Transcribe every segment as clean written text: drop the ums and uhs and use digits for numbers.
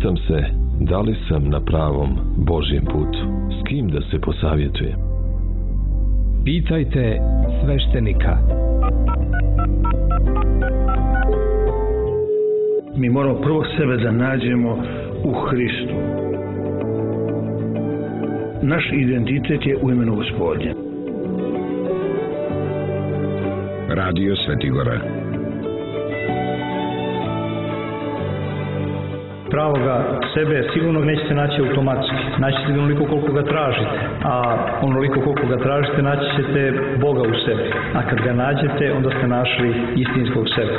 Pitam se, da li sam na pravom Božjem putu? S kim da se posavjetujem? Pitajte sveštenika. Mi moramo prvo sebe da nađemo u Hristu. Naš identitet je u imenu Gospodnje. Radio Svetigora. Pravoga sebe sigurno nećete naći automatski. Naći ćete onoliko koliko ga tražite. A onoliko koliko ga tražite naći ćete Boga u sebi. A kad ga nađete, onda ste našli istinskog sebe.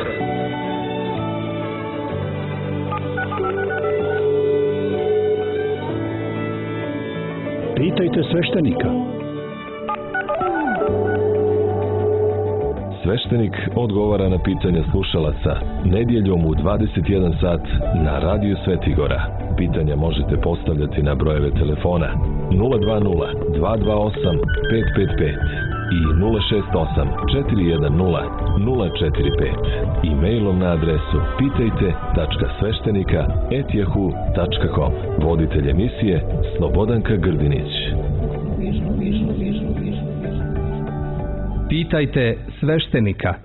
Pitajte sveštenika. Sveštenik odgovara na pitanja slušalaca nedjeljom u 21 sat na Radio Svetigora. Pitanja možete postavljati na brojeve telefona 020 228 555 i 068 410 045 i mailom na adresu pitajte.sveštenika@yahoo.com. Voditelj emisije Slobodanka Grdinić. Pitajte sveštenika.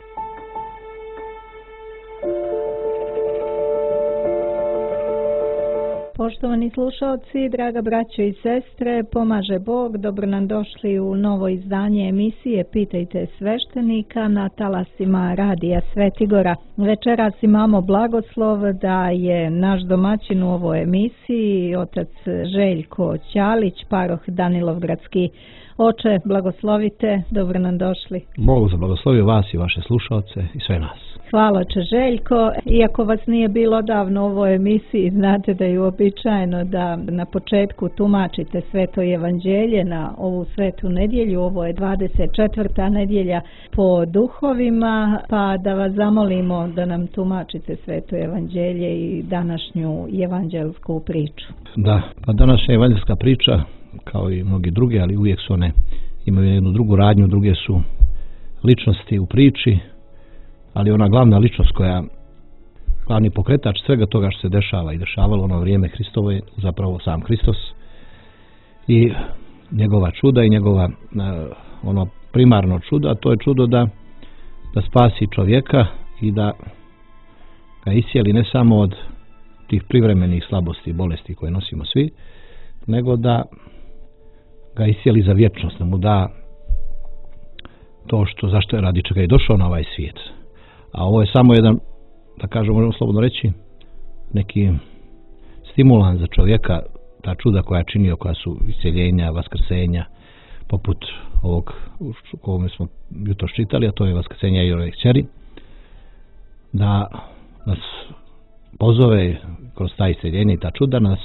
Poštovani slušalci, draga braćo i sestre, pomaže Bog, dobro nam došli u novo izdanje emisije Pitajte sveštenika na talasima Radija Svetigora. Večeras imamo blagoslov da je naš domaćin u ovoj emisiji otac Željko Ćalić, paroh Danilovgradski. Oče, blagoslovite, dobro nam došli. Bog zablagoslovio vas i vaše slušalce i sve nas. Hvala, oče Željko. Iako vas nije bilo davno u ovoj emisiji, znate da je uobičajeno da na početku tumačite Sveto evanđelje na ovu svetu nedjelju. Ovo je 24. nedjelja po duhovima, pa da vas zamolimo da nam tumačite Sveto evanđelje i današnju evanđelsku priču. Da, pa današnja evanđelska priča, kao i mnogi druge, ali uvijek su one, imaju jednu drugu radnju, druge su ličnosti u priči, ali ona glavna ličnost koja, glavni pokretač svega toga što se dešava i dešavalo ono vrijeme Hristovo je zapravo sam Hristos i njegova čuda i njegova ono primarno čudo, a to je čudo da spasi čovjeka i da ga iscijeli ne samo od tih privremenih slabosti i bolesti koje nosimo svi, nego da ga iscijeli za vječnost, da mu da to zašto je radi čega je došao na ovaj svijet. A ovo je samo jedan, da kažem, možemo slobodno reći, neki stimulan za čovjeka, ta čuda koja je činio, koja su isceljenja, vaskrsenja, poput ovog kome smo jutro čitali, a to je vaskrsenja Jajirove kćeri, da nas pozove kroz ta isceljenja i ta čuda, nas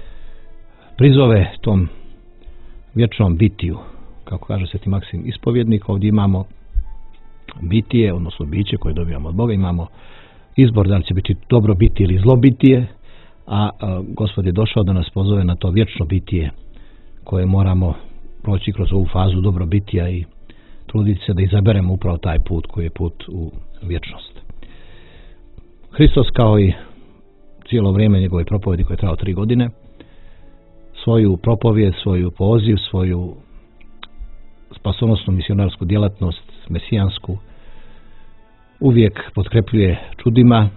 prizove tom vječnom bitiju, kako kaže Sveti Maksim ispovjednik. Ovdje imamo bitije, odnosno biće koje dobijamo od Boga, imamo izbor da li će biti dobro bitije ili zlo bitije, a Gospod je došao da nas pozove na to vječno bitije koje moramo proći kroz ovu fazu dobro bitija i truditi se da izaberemo upravo taj put koji je put u vječnost. Hristos, kao i cijelo vrijeme njegove propovjedi koje je trajao 3 godine, svoju propovijed, svoju poziv, svoju spasonosnu misionarsku djelatnost, mesijansku, uvijek potkrepljuje čudima,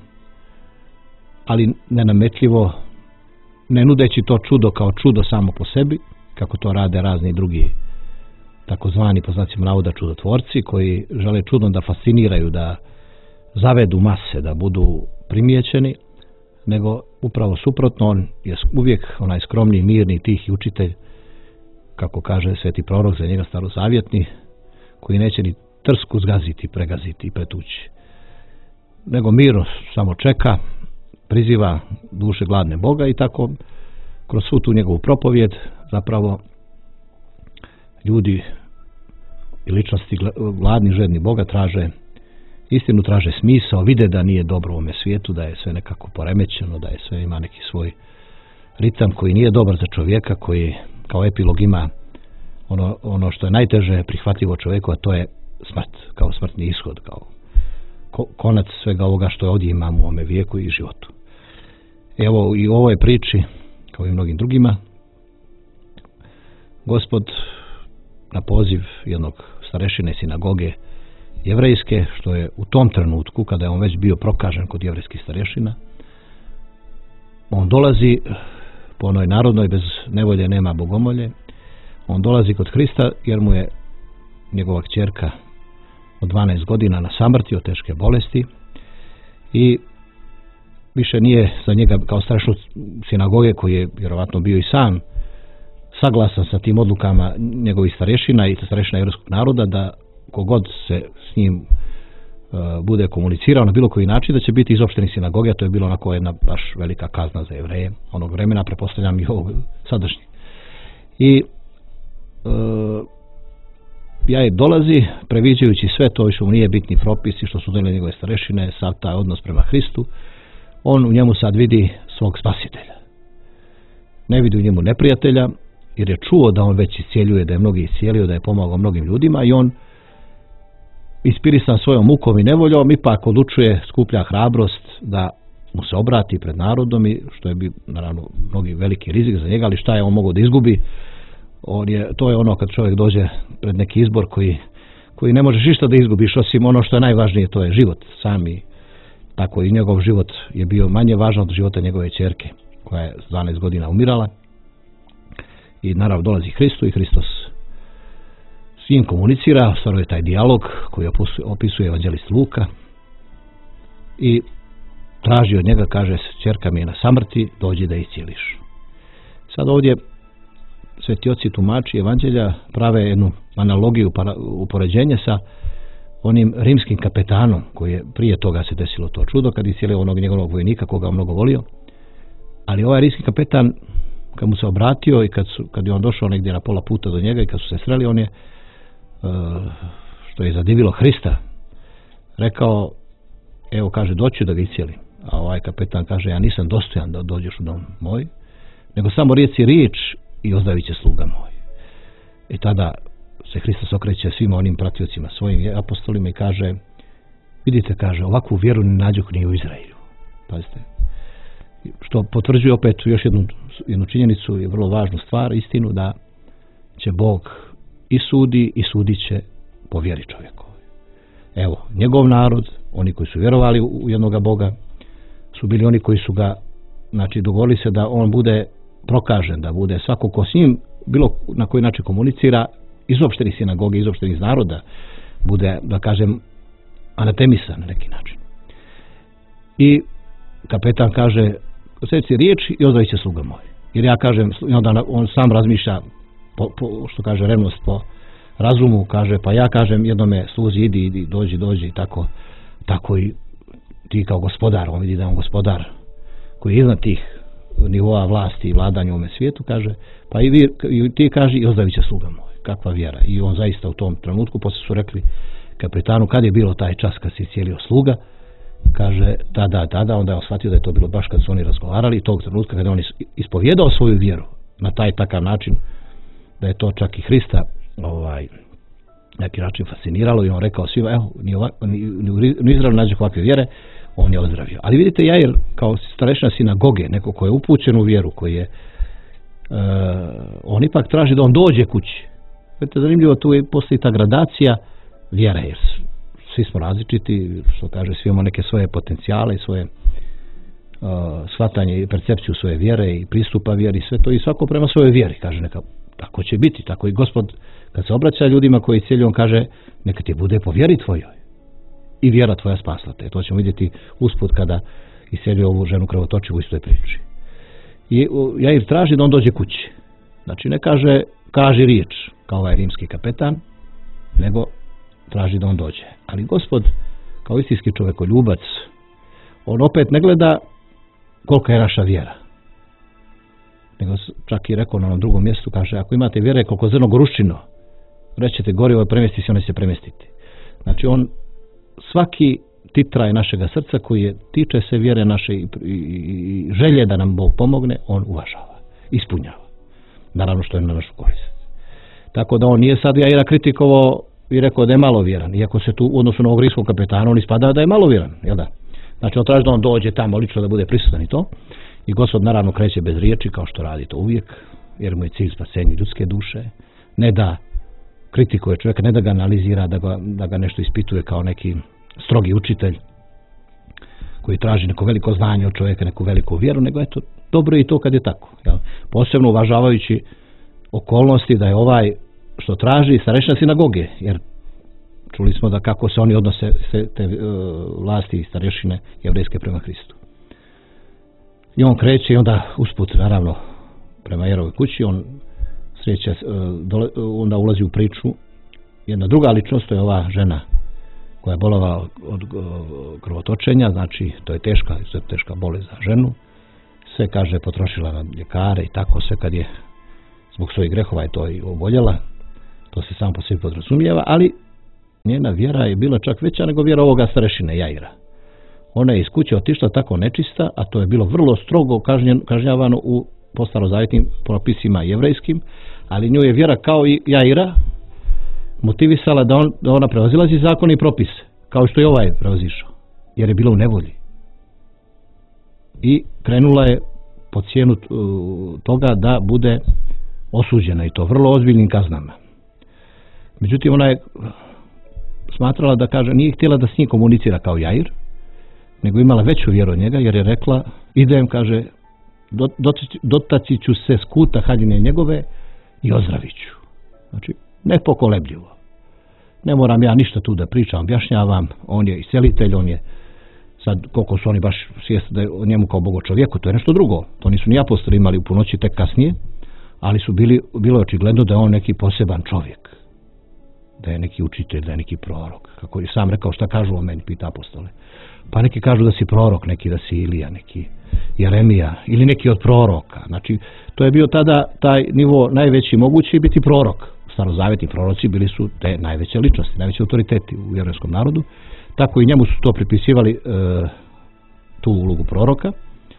ali nenametljivo, ne nudeći to čudo kao čudo samo po sebi, kako to rade razni drugi takozvani, po znacima navoda, čudotvorci, koji žele čudom da fasciniraju, da zavedu mase, da budu primijećeni, nego upravo suprotno, on je uvijek onaj skromni, mirni, tihi učitelj, kako kaže sveti prorok za njega starozavjetni, koji neće ni trsku zgaziti, pregaziti i pretući, nego mirno samo čeka, priziva duše gladne Boga i tako kroz svu tu njegovu propovijed zapravo ljudi i ličnosti gladni, žedni Boga traže istinu, traže smisao, vide da nije dobro u ovome svijetu, da je sve nekako poremećeno, da je sve ima neki svoj ritam koji nije dobar za čovjeka, koji kao epilog ima ono što je najteže prihvatljivo čovjeku, a to je smrt, kao smrtni ishod, kao konac svega ovoga što ovdje imamo u ovome vijeku i životu. Evo i u ovoj priči, kao i mnogim drugima, Gospod na poziv jednog starešine sinagoge jevrejske, što je u tom trenutku, kada je on već bio prokažen kod jevrejskih starešina, on dolazi po onoj narodnoj, bez nevolje nema bogomolje, on dolazi kod Hrista jer mu je njegova kćerka od 12 godina na samrti od teške bolesti i više nije za njega kao starešinu sinagoge, koji je vjerovatno bio i sam saglasan sa tim odlukama njegovih starešina i starešina jevrejskog naroda, da kogod se s njim bude komunicirao na bilo koji način, da će biti izopšteni sinagoge, a to je bilo onako jedna baš velika kazna za Jevreje onog vremena, pretpostavljam i ovog sadašnjeg. I Jair dolazi, previđajući sve to što mu nije bitni propisi, što su donijeli njegove starešine, sav taj odnos prema Hristu, on u njemu sad vidi svog spasitelja. Ne vidi u njemu neprijatelja, jer je čuo da on već iscijeljuje, da je mnogi iscijelio, da je pomagao mnogim ljudima, i on, inspirisan svojom mukom i nevoljom, ipak odlučuje, skuplja hrabrost da mu se obrati pred narodom, i što je bio naravno mnogi veliki rizik za njega, ali šta je on mogao da izgubi? To je ono kad čovjek dođe pred neki izbor koji ne možeš ništa da izgubiš, osim ono što je najvažnije, to je život sami. Tako i njegov život je bio manje važan od života njegove ćerke, koja je 12 godina umirala. I naravno dolazi Hristu i Hristos s njim komunicira, ostvaruje taj dijalog koji opisuje evanđelist Luka i traži od njega, kaže, ćerka mi je na samrti, dođi da iscijeliš. Sad ovdje sveti oci tumači evanđelja prave jednu analogiju, upoređenje sa onim rimskim kapetanom koji je prije toga se desilo to čudo kad je iscijelio onog njegovog vojnika koga mnogo volio. Ali ovaj rimski kapetan, kad mu se obratio i kad je on došao negdje na pola puta do njega i kad su se sreli, on je, što je zadivilo Hrista, rekao, evo, kaže, doću da ga iscijelim. A ovaj kapetan kaže, ja nisam dostojan da dođeš u dom moj, nego samo rijeci riječ i ozdravit će sluga moj. I tada se Hristos okreće svima onim pratiocima, svojim apostolima, i kaže, vidite, kaže, ovakvu vjeru ne nađu ni u Izraelju. Pazite. Što potvrđuje opet još jednu činjenicu i vrlo važnu stvar, istinu, da će Bog i sudi i sudit će po vjeri čovjeku. Evo, njegov narod, oni koji su vjerovali u jednoga Boga, su bili oni koji su ga, znači, dogovorili se da on bude prokažen, da bude svako ko s njim bilo na koji način komunicira, izopšteni sinagoge, izopšteni iz naroda, bude, da kažem, anatemisan na neki način. I kapetan kaže, seci riječ i ozdravit će sluga moj. Jer ja kažem, onda on sam razmišlja, što kaže, revnost po razumu, kaže, pa ja kažem jednome sluzi, idi, dođi, i tako i ti kao gospodar, on vidi da je on gospodar koji je iznad tih nivoa vlasti i vladanja u ovome svijetu, kaže, pa i ti kaže i ozdravit će sluga moj. Kakva vjera. I on zaista u tom trenutku, poslije su rekli kapetanu, kad je bilo taj čas kad se iscijelio sluga, kaže, tada, onda je on shvatio da je to bilo baš kad su oni razgovarali, i tog trenutka kada on ispovjedao svoju vjeru na taj takav način, da je to čak i Hrista neki način fasciniralo, i on rekao svima, evo, ni u Izraelu nađe ovakve vjere, on je ozdravio. Ali vidite, Jair kao starešina sinagoge, neko ko je upućen u vjeru, koji je on ipak traži da on dođe kući. Vidite, zanimljivo, tu postoji ta gradacija vjere, jer svi smo različiti, što kaže, svi imamo neke svoje potencijale, svoje shvatanje i percepciju svoje vjere i pristupa vjeri, sve to, i svako prema svojoj vjeri, kaže, neka, tako će biti, tako i Gospod kad se obraća ljudima koji cijelju, on kaže, neka ti bude po vjeri tvojoj i vjera tvoja spasla te. To ćemo vidjeti usput kada iscijeljuje ovu ženu krvotočivu u istoj priči. I Jair traži da on dođe kući. Znači, ne kaže, kaži riječ kao ovaj rimski kapetan, nego traži da on dođe. Ali Gospod, kao istinski čovjekoljubac, on opet ne gleda kolika je naša vjera. Nego čak i rekao na onom drugom mjestu, kaže, ako imate vjere koliko zrno goruščino, rećete gorivo, premjesti se, ono će se premjestiti. Znači, on svaki titraj našega srca koji tiče se vjere naše i želje da nam Bog pomogne, on uvažava, ispunjava. Naravno što je na našu korist. Tako da on nije sad Jaira kritikovao i rekao da je malovjeran, iako se tu u odnosu na ovog rimskog kapetana on ispada da je malovjeran, jel da? Znači, on traži da on dođe tamo lično da bude prisutan i to. I Gospod naravno kreće bez riječi, kao što radi to uvijek, jer mu je cilj spasenje ljudske duše. Ne da kritikuje čovjeka, ne da ga analizira, da ga nešto ispituje kao neki strogi učitelj koji traži neko veliko znanje od čovjeka, neku veliku vjeru, nego eto, dobro je i to kad je tako. Jel? Posebno uvažavajući okolnosti da je ovaj što traži starešina sinagoge, jer čuli smo da kako se oni odnose te vlasti i starešine jevrejske prema Hristu. I on kreće i onda usput, naravno, prema Jerovoj kući, on sreće, onda ulazi u priču jedna druga ličnost, to je ova žena koja je bolovala od krvotočenja, znači to je teška bolest za ženu. Sve, kaže, potrošila na ljekare i tako, sve kad je zbog svojih grehova je to i oboljela, to se samo po sebi podrazumijeva, ali njena vjera je bila čak veća nego vjera ovoga starešine Jaira. Ona je iz kuće otišla tako nečista, a to je bilo vrlo strogo kažnjavano po starozavjetnim propisima jevrejskim, ali nju je vjera kao i Jaira motivisala da ona prevazilazi zakon i propise, kao što je ovaj prevazišao, jer je bila u nevolji. I krenula je po cijenu toga da bude osuđena, i to vrlo ozbiljnim kaznama. Međutim, ona je smatrala da, kaže, nije htjela da s njim komunicira kao Jair, nego imala veću vjeru od njega, jer je rekla, idem, kaže, dotaći ću se skuta haljine njegove i ozdravit ću. Znači, nepokolebljivo. Ne moram ja ništa tu da pričam, objašnjavam, on je iscelitelj, on je sad, koliko su oni baš svjesni da je o njemu kao Bogo čovjeku, to je nešto drugo. To nisu ni apostoli imali u punoći, tek kasnije, ali bilo je očigledno da je on neki poseban čovjek. Da je neki učitelj, da je neki prorok. Kako je sam rekao, šta kažu o meni, pita apostole. Pa neki kažu da si prorok, neki da si Ilija, neki Jeremija ili neki od proroka. Znači, to je bio tada taj nivo najveći mogući biti prorok. Starozavjetni proroci bili su te najveće ličnosti, najveći autoriteti u jevrejskom narodu. Tako i njemu su to pripisivali tu ulogu proroka.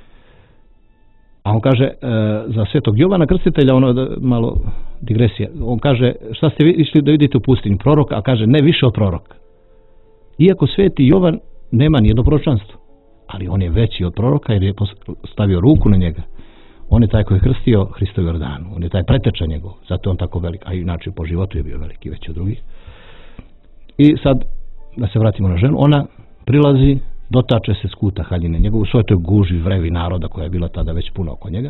A on kaže za svetog Jovana Krstitelja, ono malo digresija, on kaže, šta ste išli da vidite u pustinju? Proroka, a kaže ne više od proroka. Iako sveti Jovan nema nijedno proročanstvo, ali on je veći od proroka jer je stavio ruku na njega. On je taj koji je krstio Hrista u Jordanu, on je taj preteča njegov, zato je on tako velik, a inače po životu je bio veliki, veći od drugih. I sad, da se vratimo na ženu, ona prilazi, dotače se skuta haljine njegov, u svoj toj guži vrevi naroda koja je bila tada već puno oko njega.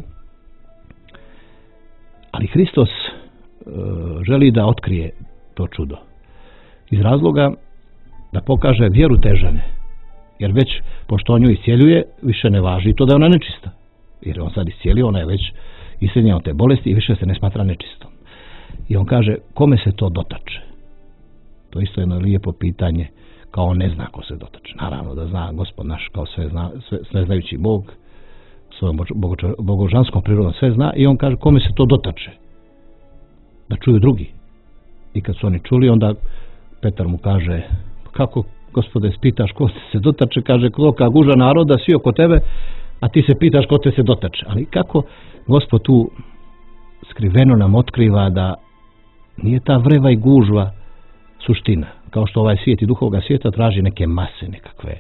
Ali Hristos želi da otkrije to čudo. Iz razloga da pokaže vjeru te žene. Jer već, pošto on nju iscijeljuje, više ne važi to da je ona nečista. Jer on sad iscijelio, ona je već iscijeljena od te bolesti i više se ne smatra nečistom. I on kaže, kome se to dotače? To isto jedno lijepo pitanje, kao on ne zna ko se dotače. Naravno da zna Gospod naš kao sve znajući Bog, svojom bogožanskom prirodom sve zna, i on kaže, kome se to dotače? Da čuju drugi. I kad su oni čuli, onda Petar mu kaže, kako, Gospode, spitaš ko se dotače? Kaže, kolika guža naroda, svi oko tebe, a ti se pitaš ko te se dotače. Ali kako Gospod tu skriveno nam otkriva da nije ta vreva i gužva suština. Kao što ovaj svijet i duhovog svijeta traži neke mase, nekakve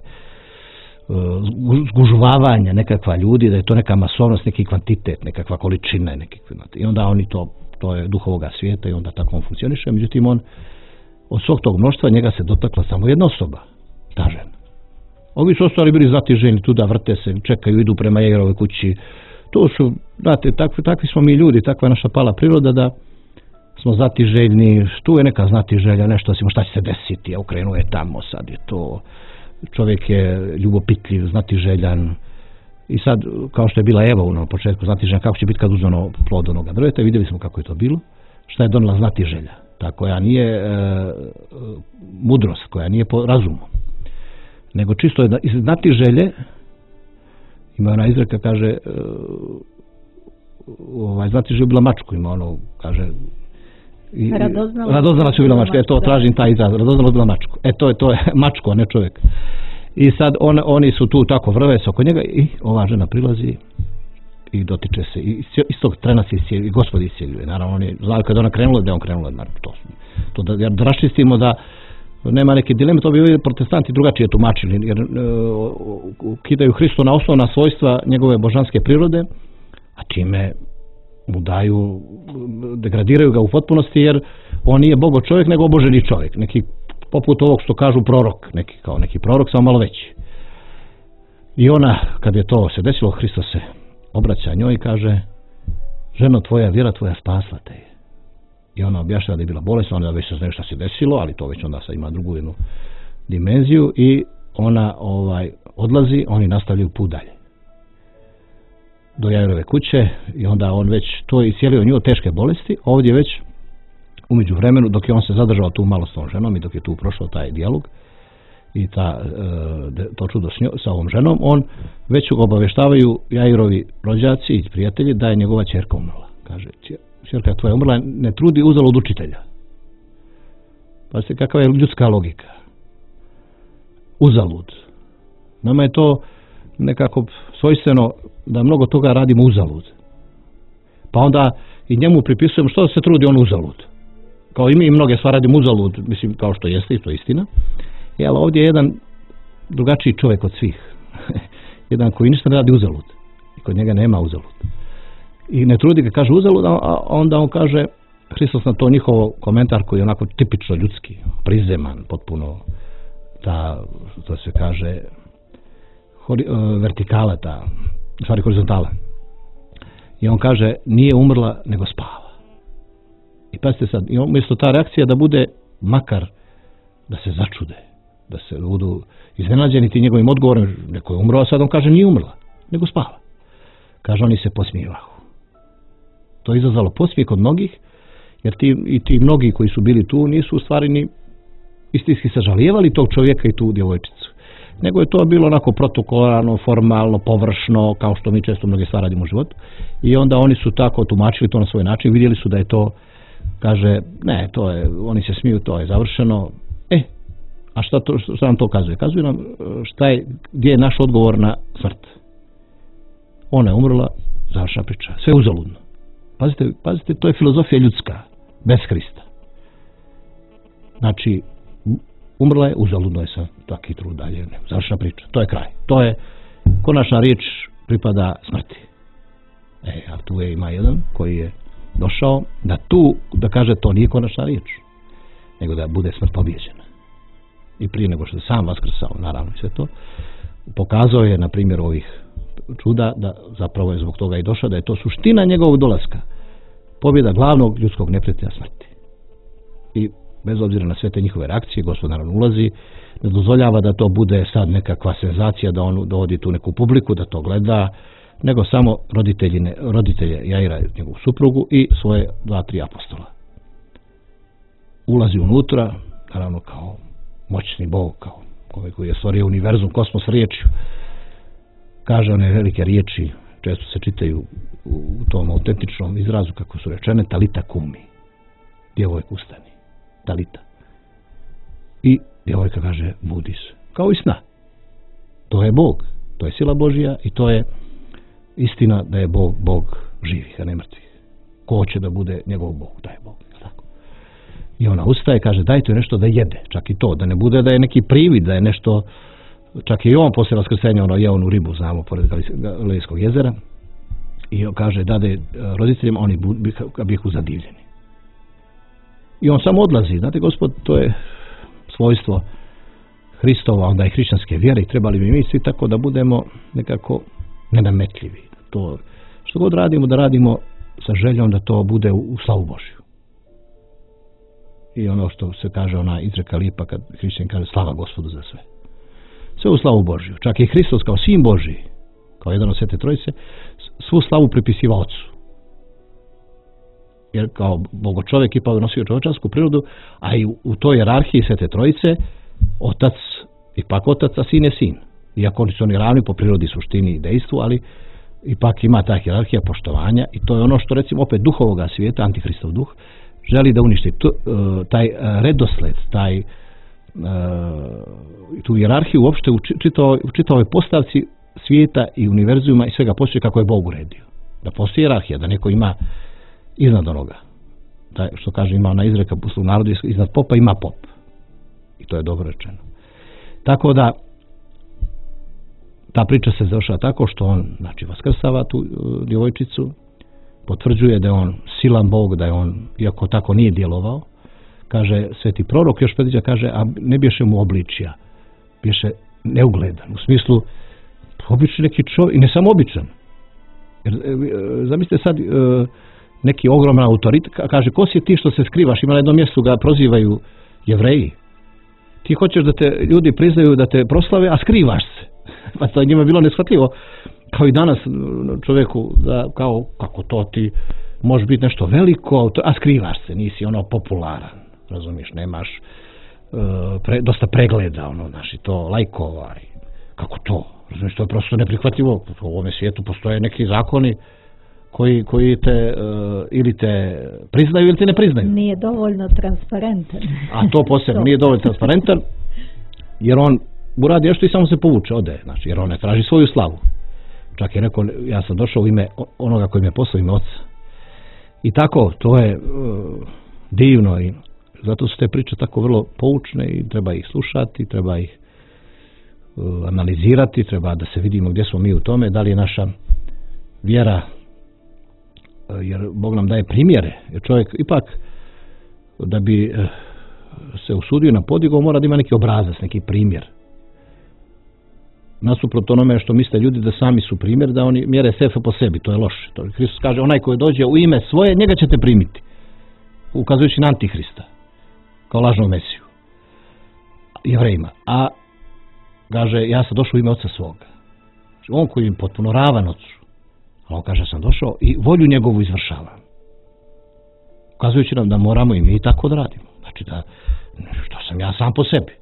zgužvavanja, nekakva ljudi, da je to neka masovnost, neki kvantitet, nekakva količina. I onda oni to je duhovog svijeta i onda tako on funkcioniše. Međutim, on od svog tog mnoštva njega se dotakla samo jedna osoba, ta žena. Ovi su ostali bili zatiženi tu da vrte se, čekaju, idu prema Jairovoj kući. To su, znate, takvi smo mi ljudi, takva je naša pala priroda da smo znatiželjni, tu je neka znatiželja, nešto šta će se desiti, a okrenuo je tamo, sad je to, čovjek je ljubopitljiv, znatiželjan. I sad, kao što je bila Eva u početku znatiželja, kako će biti kad uzme ono plod onoga drveta, vidjeli smo kako je to bilo, šta je donela znatiželja, ta koja nije mudrost, koja nije po razumu, nego čisto iz znatiželje. Ima ona izreka, kaže, znatiželja je bila mačku, ima ono, kaže, radoznala su bila mačka, to tražim taj izraz, radoznala bila mačku. To je mačko, a ne čovjek. I sad oni su tu tako vrve se oko njega i ova žena prilazi i dotiče se. I iz tog trena se iscijeljuje, i Gospod iscijeljuje. Naravno, on je znao kad ona krenula, da je on krenula. To da raščistimo da nema neke dileme, to bi protestanti drugačije tumačili, jer ukidaju Hristu na osnovna svojstva njegove božanske prirode, a čime mu daju, degradiraju ga u potpunosti, jer on nije bogo čovjek, nego oboženi čovjek, neki poput ovog što kažu prorok, kao neki prorok, samo malo veći. I ona, kad je to se desilo, Hristos se obraća njoj i kaže: ženo, tvoja vjera tvoja spasla te je. I ona objašnjava da je bila bolesna, ona već se zna šta se desilo, ali to već onda sad ima drugu jednu dimenziju i ona odlazi, oni nastavljaju put dalje do Jairove kuće i onda on već to je iscijelio nju od teške bolesti. Ovdje već umeđu vremenu, dok je on se zadržao tu malo s tom ženom i dok je tu prošao taj dijalog i to čudo sa ovom ženom, on već obavještavaju Jairovi rođaci i prijatelji da je njegova ćerka umrla. Kaže: ćerka tvoja umrla, ne trudi uzalud učitelja. Pazite kakva je ljudska logika. Uzalud. Nama je to nekako svojstveno da mnogo toga radimo uzalud. Pa onda i njemu pripisujemo što se trudi on uzalud. Kao i mi mnoge stvari radimo uzalud, mislim, kao što jeste i to je istina. Ali ovdje je jedan drugačiji čovjek od svih. Jedan koji ništa ne radi uzalud. I kod njega nema uzalud. I ne trudi ga, kaže uzalud, a onda on kaže, Hristos na to njihovo komentar koji je onako tipično ljudski, prizeman, potpuno to se kaže vertikala, stvari horizontala. I on kaže: nije umrla, nego spava. I pazite sad, i umjesto ta reakcija da bude makar da se začude, da se budu iznenađeni ti njegovim odgovorom, neko je umro, a sad on kaže: nije umrla, nego spava. Kaže, oni se posmijevahu. To je izazvalo posmijeh kod mnogih, jer ti mnogi koji su bili tu nisu u stvari ni istinski sažalijevali tog čovjeka i tu djevojčicu. Nego je to bilo onako protokolarno, formalno, površno, kao što mi često mnoge stvari radimo u životu. I onda oni su tako tumačili to na svoj način, vidjeli su da je to, kaže, ne, to je, oni se smiju, to je završeno. A šta nam to kazuje? Kazuje nam gdje je naš odgovor na smrt. Ona je umrla, završena priča. Sve uzaludno. Pazite, to je filozofija ljudska, bez Hrista. Znači, umrla je, uzaludno je sa taki trud dalje. Završena priča. To je kraj. To je, konačna riječ pripada smrti. A tu ima jedan koji je došao da kaže to nije konačna riječ, nego da bude smrt pobjeđena. I prije nego što je sam vaskrsao, naravno sve to, pokazao je na primjer ovih čuda da zapravo je zbog toga i došao, da je to suština njegovog dolaska. Pobjeda glavnog ljudskog neprijatelja smrti. I bez obzira na sve te njihove reakcije, Gospod naravno ulazi, ne dozvoljava da to bude sad nekakva senzacija, da on dovodi tu neku publiku, da to gleda, nego samo roditelje Jaira, njegovu suprugu i svoje 2-3 apostola. Ulazi unutra, naravno kao moćni Bog, kao koji je stvorio univerzum, kosmos riječju. Kaže one velike riječi, često se čitaju u tom autentičnom izrazu kako su rečene: talita kumi, djevojka ustani, talita. I djevojka kaže: budi se, kao i sna. To je Bog, to je sila Božja i to je istina da je Bog živih, a ne mrtvih. Ko hoće da bude njegov Bog, taj Bog. Tako. I ona ustaje, kaže: dajte joj nešto da jede, čak i to, da ne bude da je neki privid, da je nešto. Čak i on poslije vaskrsenja je onu ribu, znamo, pored Galilejskog jezera, i on kaže dade roditeljima, oni bihu zadivljeni. I on samo odlazi. Znate, Gospod, to je svojstvo Hristova, onda i hrišćanske vjere, i trebali bi mi svi tako da budemo nekako nenametljivi. To što god radimo, da radimo sa željom da to bude u slavu Božju. I ono što se kaže, ona izreka lipa kad hrišćan kaže: slava Gospodu za sve. Sve u slavu Božju. Čak i Hristos kao sin Božji, kao jedan od Svete Trojice, svu slavu pripisiva Otcu. Jer kao bogočovjek ipak nosio čovječansku prirodu, a i u toj jerarhiji Svete Trojice Otac, ipak Otac, a Sin je Sin. Iako su oni ravni po prirodi, suštini i dejstvu, ali ipak ima ta hijerarhija poštovanja i to je ono što, recimo, opet duh ovoga svijeta, Antihristov duh, želi da uništi taj redosled, tu hijerarhiju uopšte u čitavoj postavci svijeta i univerzuma i svega postoji kako je Bog uredio. Da postoji hijerarhija, da neko ima iznad onoga. Da, što kaže, ima ona izreka u narodu, iznad popa ima pop. I to je dobro rečeno. Tako da ta priča se završava tako što on, znači, vaskrsava tu djevojčicu, potvrđuje da je on silan Bog, da je on, iako tako nije djelovao, kaže sveti prorok, još predviđa, kaže, a ne bješe mu obličja, bješe neugledan, u smislu obični neki čovjek, i ne samo običan. Jer, zamislite sad, neki ogroman autoritet, kaže, ko si ti što se skrivaš, ima na jednom mjestu ga prozivaju Jevreji. Ti hoćeš da te ljudi priznaju, da te proslave, a skrivaš se. Pa to je njima bilo neshvatljivo. Kao i danas čovjeku, da, kao, kako to ti može biti nešto veliko, a skrivaš se, nisi ono popularan, razumiješ, nemaš dosta pregleda, ono, znaš, i to lajkova, kako to, razumiješ, to je prosto neprihvatljivo. U ovome svijetu postoje neki zakoni koji te ili te priznaju ili te ne priznaju. Nije dovoljno transparentan. A to posebno nije dovoljno transparentan, jer on uradi nešto i samo se povuče, ode, znači, jer on ne traži svoju slavu. Čak je rekao, ja sam došao u ime onoga koji me poslao, ime Oca. I tako, to je divno i zato su te priče tako vrlo poučne i treba ih slušati, treba ih analizirati, treba da se vidimo gdje smo mi u tome, da li je naša vjera, jer Bog nam daje primjere, jer čovjek ipak da bi se usudio na podigu mora da ima neki obrazac, neki primjer. Nasuprot onome što misle ljudi da sami su primjer, da oni mjere sebe po sebi, to je loše. To Hristos kaže, onaj koji dođe u ime svoje, njega ćete primiti, ukazujući na Antihrista, kao lažnog Mesiju, Jevrejima. A kaže, ja sam došao u ime Oca svoga. On koji je potpuno ravan Ocu, a on kaže, sam došao i volju njegovu izvršavam. Ukazujući nam da moramo i mi tako da radimo. Znači da, što sam ja sam po sebi.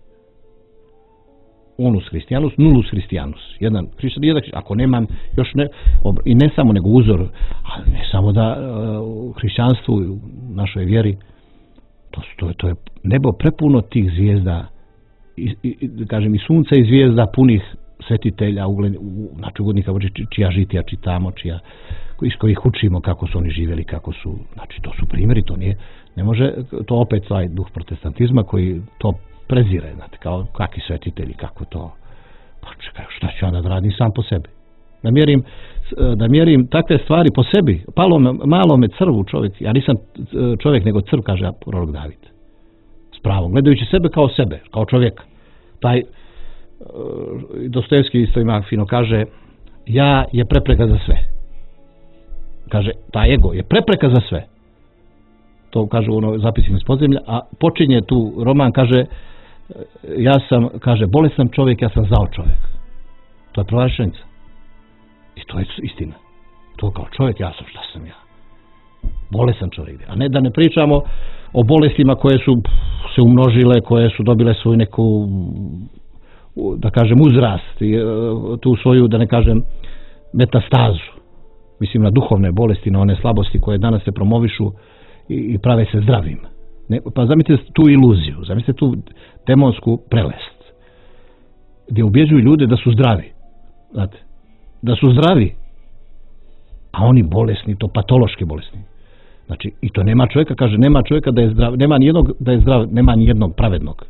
Unus Hristijanus, nullus Hristijanus. Jedan hrišćan, ako nemam još ne, i ne samo nego uzor, a ne samo da u hrišćanstvu, u našoj vjeri, to je nebo prepuno tih zvijezda, kažem i sunca i zvijezda punih svetitelja, znači ugodnika, čija žitija čitamo, iz kojih učimo kako su oni živjeli, kako su, znači to su primjeri, to nije, ne može, to opet taj duh protestantizma koji to prezire, znate, kao kakvi svetitelji, kako to, pa čekaj, šta ću onda da radim sam po sebi? Da mjerim takve stvari po sebi, malome crvu čovjek, ja nisam čovjek nego crv, kaže prorok David, s pravom, gledajući sebe, kao čovjeka. Taj Dostojevski isto ima fino, kaže, ja je prepreka za sve. Kaže, taj ego je prepreka za sve. To kaže u zapisima iz podzemlja, a počinje tu roman, kaže, ja sam, kaže, bolestan čovjek, ja sam zao čovjek. To je prva rečenica. I to je istina. To kao čovjek, ja sam, šta sam ja? Bolestan čovjek. A ne da ne pričamo o bolestima koje su se umnožile, koje su dobile svoju neku, da kažem, uzrast, tu svoju, da ne kažem, metastazu. Mislim na duhovne bolesti, na one slabosti koje danas se promovišu i prave se zdravim. Pa zamislite tu iluziju, zamislite tu demonsku prelest, gdje ubjeđuju ljude da su zdravi. Znate, da su zdravi, a oni bolesni, to patološki bolesni. Znači, i to nema čovjeka, kaže, nema čovjeka da je zdrav, nema nijednog da je zdrav, nema nijednog pravednog.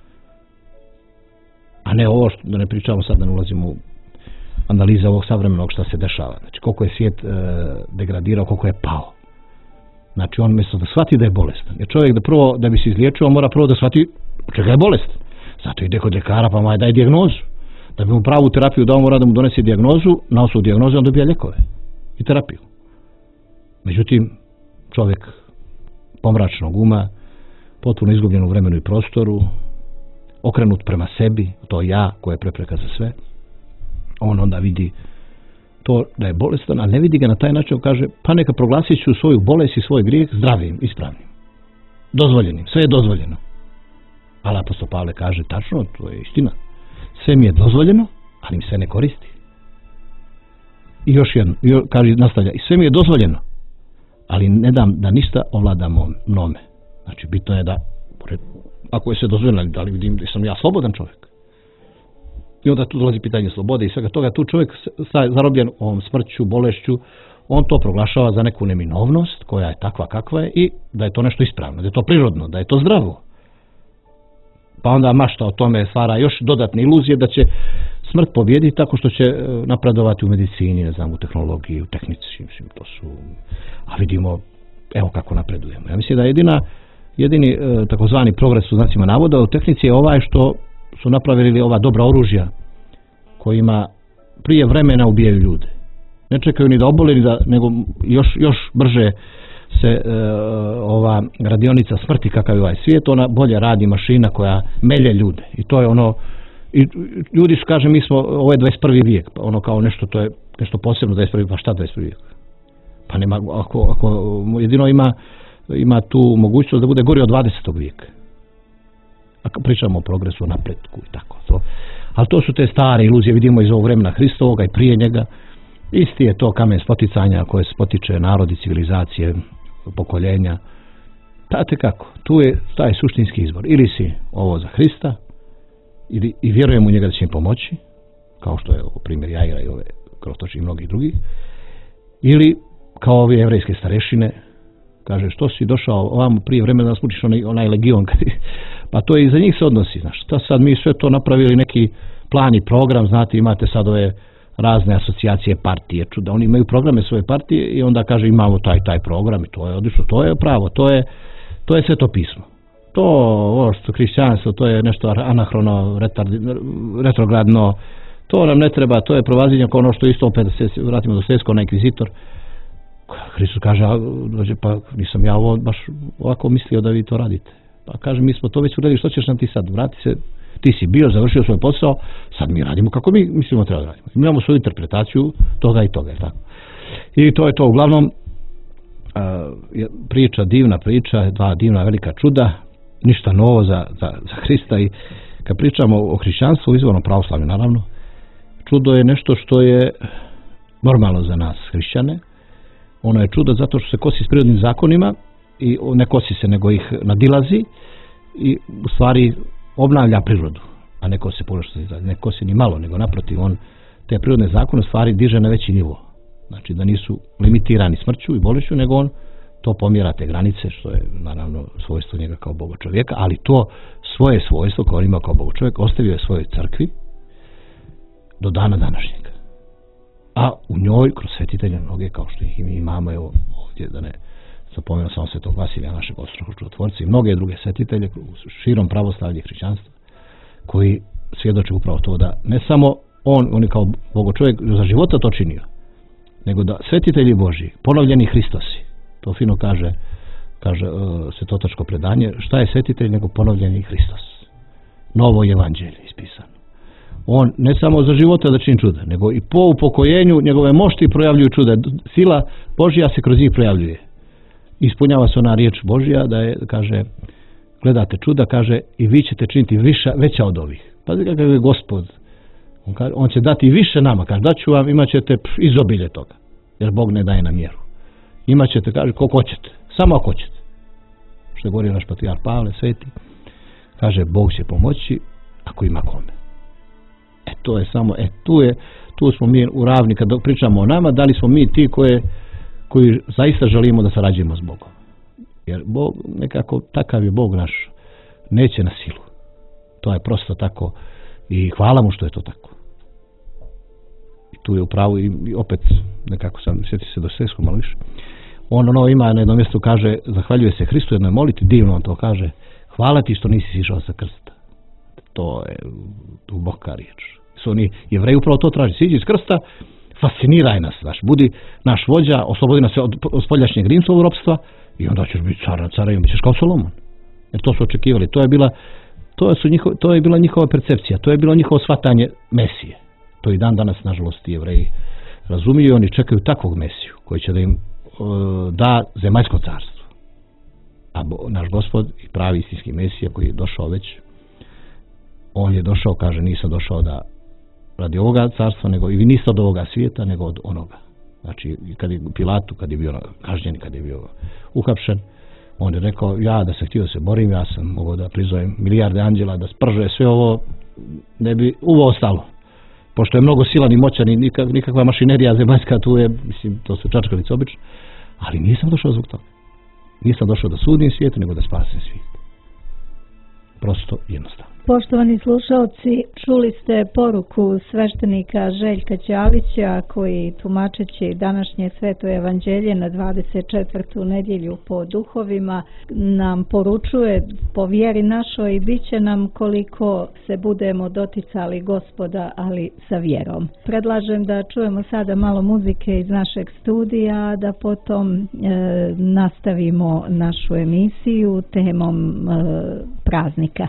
A ne ovo što, da ne pričamo sad, da ne ulazimo u analize ovog savremenog šta se dešava. Znači, koliko je svijet degradirao, koliko je pao. Znači, on mjesto da shvati da je bolestan. Jer čovjek da bi se izliječio, mora prvo da shvati čega je bolestan. Zato ide kod ljekara, pa mu daje dijagnozu. Da bi mu pravu terapiju dao, mora da mu donese dijagnozu, na osnovu dijagnoze on dobija lijekove i terapiju. Međutim, čovjek pomračnog uma, potpuno izgubljen u vremenu i prostoru, okrenut prema sebi, to ja koje je prepreka za sve, on onda vidi to da je bolestan, a ne vidi ga na taj način, kaže, pa neka proglasit ću svoju bolest i svoj grijeh zdravim, ispravnim, dozvoljenim, sve je dozvoljeno. Ali apostol Pavle kaže, tačno, to je istina, sve mi je dozvoljeno, ali mi se ne koristi. I još jedno, kaže, nastavlja, i sve mi je dozvoljeno, ali ne dam da ništa ovlada mnome. Znači, bitno je da, ako je sve dozvoljeno, da li vidim da sam ja slobodan čovjek. I onda tu dolazi pitanje slobode i svega toga. Tu čovjek zarobljen ovom smrću, bolešću, on to proglašava za neku neminovnost koja je takva kakva je i da je to nešto ispravno, da je to prirodno, da je to zdravo. pa onda mašta o tome, stvara još dodatne iluzije da će smrt pobijediti tako što će napredovati u medicini, ne znam, u tehnologiji, u tehnici, mislim, to su, a vidimo, evo kako napredujemo. Ja mislim da jedini takozvani progres u znacima navoda u tehnici je ovaj što su napravili ova dobra oružja kojima prije vremena ubijaju ljude. Ne čekaju ni da obole, nego još brže se ova radionica smrti kakav je ovaj svijet, ona bolje radi, mašina koja melje ljude. I to je ono, i ljudi su, kaže, mi smo, ovo je 21. vijek, ono kao nešto, to je nešto posebno 21. pa šta 21. vijek? Pa nema, ako jedino ima tu mogućnost da bude gori od 20. vijeka. Ako pričamo o progresu, napretku i tako to. Ali to su te stare iluzije, vidimo iz ovog vremena Hristovoga i prije njega. Isti je to kamen spoticanja koje spotiče narodi, civilizacije, pokoljenja. Znate kako, tu je taj suštinski izbor. Ili si ovo za Hrista, i vjerujem u njega da će im pomoći, kao što je primjer Jaira i ove Krotoči i mnogi drugi, ili kao ove jevrejske starešine, kaže, što si došao ovamo prije vremena da smučiš onaj legion, pa to i za njih se odnosi, znaš, šta sad mi sve to napravili neki plan i program, znate, imate sad ove razne asocijacije, partije, čuda, oni imaju programe svoje partije i onda kaže imamo taj program i to je odlično, to je pravo, to je Sveto pismo. To, ovo što hrišćanstvo, to je nešto anahrono, retrogradno, to nam ne treba, to je provazinje kao ono što isto opet se vratimo do Svjetskog, onaj inkvizitor. Hristos kaže, pa nisam ja ovo baš ovako mislio da vi to radite. Pa kaže, mi smo to već uradili, što ćeš nam ti sad? Vrati se, ti si bio, završio svoj posao, sad mi radimo kako mi mislimo treba da radimo. Mi imamo svoju interpretaciju toga i toga, je tako. I to je to, uglavnom, divna priča, dva divna velika čuda, ništa novo za Hrista. I kad pričamo o hrišćanstvu, izvorno pravoslavlju naravno, čudo je nešto što je normalno za nas hrišćane. Ono je čudo zato što se kosi s prirodnim zakonima i ne kosi se, nego ih nadilazi i u stvari obnavlja prirodu, a ne kosi se, ne kosi ni malo, nego naprotiv, on te prirodne zakone u stvari diže na veći nivo. Znači da nisu limitirani smrću i bolešću, nego on to pomjera te granice, što je naravno svojstvo njega kao Boga čovjeka, ali to svoje svojstvo koje on ima kao Boga čovjek ostavio je svojoj crkvi do dana današnjega. A u njoj kroz svetitelje mnoge, kao što ih mi imamo, evo ovdje, da ne zapomenuo samo Svetog Vasilija, našeg ostrožnog čudotvorca, i mnoge druge svetitelje širom pravoslavlja i hrišćanstva, koji svjedoče upravo to da ne samo on je kao Bogo čovjek za života to činio, nego da svetitelji Božji, ponovljeni Hristosi, to fino kaže svetotačko predanje, šta je svetitelj nego ponovljeni Hristos, novo evanđelje ispisano. On ne samo za života da čini čuda, nego i po upokojenju njegove mošti projavljuju čuda. Sila Božja se kroz njih projavljuje. Ispunjava se ona riječ Božja da je, kaže, gledate čuda, kaže, i vi ćete činiti veća od ovih. Pazi kakav je Gospod. On će dati više nama, kaže, daću vam, imat ćete izobilje toga, jer Bog ne daje na mjeru. Imat ćete, kaže, koliko hoćete, samo ako hoćete. Što je govorio naš patrijarh Pavle Sveti, kaže, Bog će pomoći ako ima kome. To je samo, tu smo mi u ravni, kad pričamo o nama, da li smo mi ti koji zaista želimo da sarađujemo s Bogom. Jer Bog, nekako, takav je Bog naš, neće na silu. To je prosto tako i hvala mu što je to tako. I tu je upravo i opet, nekako sam, sjeti se do Svjetskog malo više, on ima na jednom mjestu, kaže, zahvaljuje se Hristu jednoj moliti, divno on to kaže, hvala ti što nisi išao sa krsta. To je duboka riječ. Oni Jevreji upravo to traži. Siđi iz krsta, fasciniraj nas, budi naš vođa, oslobodi nas od spoljašnjeg Rimskog ropstva i onda ćeš biti car i bit ćeš kao Solomon. Jer to su očekivali. To je bila njihova percepcija, to je bilo njihovo shvatanje Mesije. To i dan danas, nažalost, Jevreji razumiju i oni čekaju takvog Mesiju koji će da im da zemaljsko carstvo. A naš Gospod i pravi istinski Mesija koji je došao već, on je došao, kaže, nisam došao da radi ovoga carstva, nego i vi niste od ovoga svijeta, nego od onoga. Znači, kad je Pilatu, kad je bio kažnjen, kad je bio uhapšen, on je rekao, ja da sam htio da se borim, ja sam mogao da prizovem milijarde anđela, da spržuje sve ovo, ne bi uvo ostalo. Pošto je mnogo silan i moćan i nikakva mašinerija zemaljska, tu je, mislim, to su čačkalice obično, ali nisam došao zbog toga. Nisam došao da sudim svijet, nego da spasim svijet. Prosto jednostavno. Poštovani slušalci, čuli ste poruku sveštenika Željka Ćalića koji tumačeći današnje sveto evanđelje na 24. nedjelju po duhovima nam poručuje po vjeri našoj bit će nam koliko se budemo doticali Gospoda, ali sa vjerom. Predlažem da čujemo sada malo muzike iz našeg studija, da potom nastavimo našu emisiju temom praznika.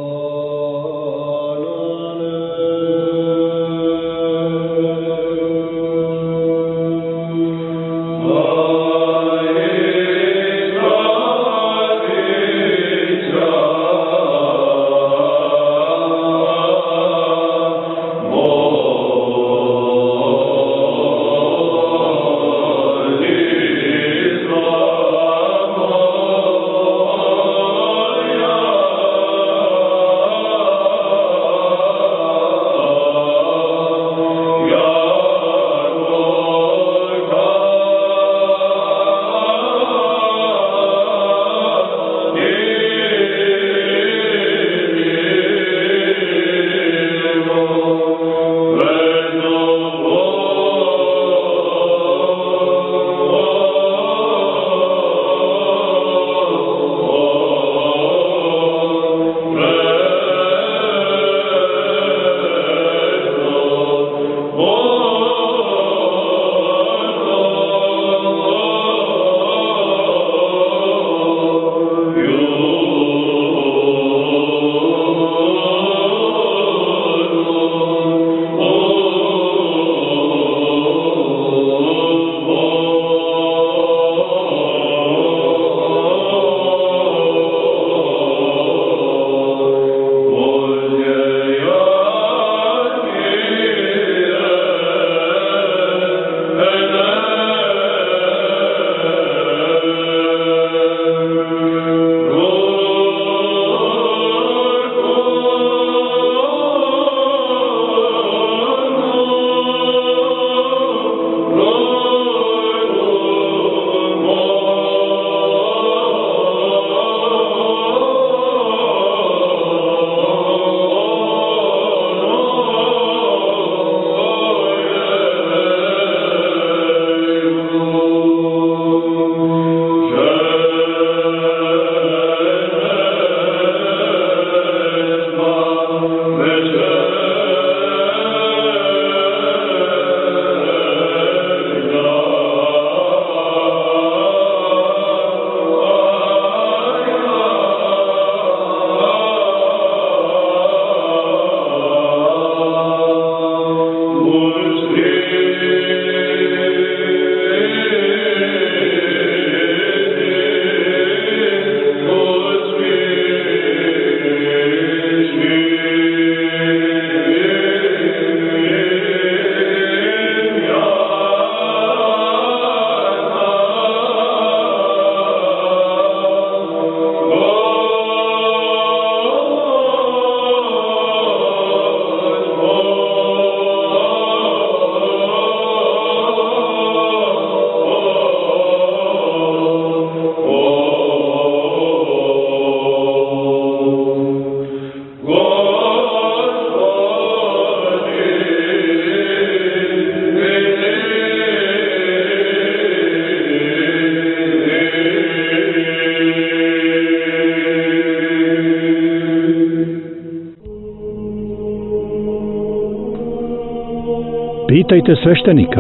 Pitajte sveštenika.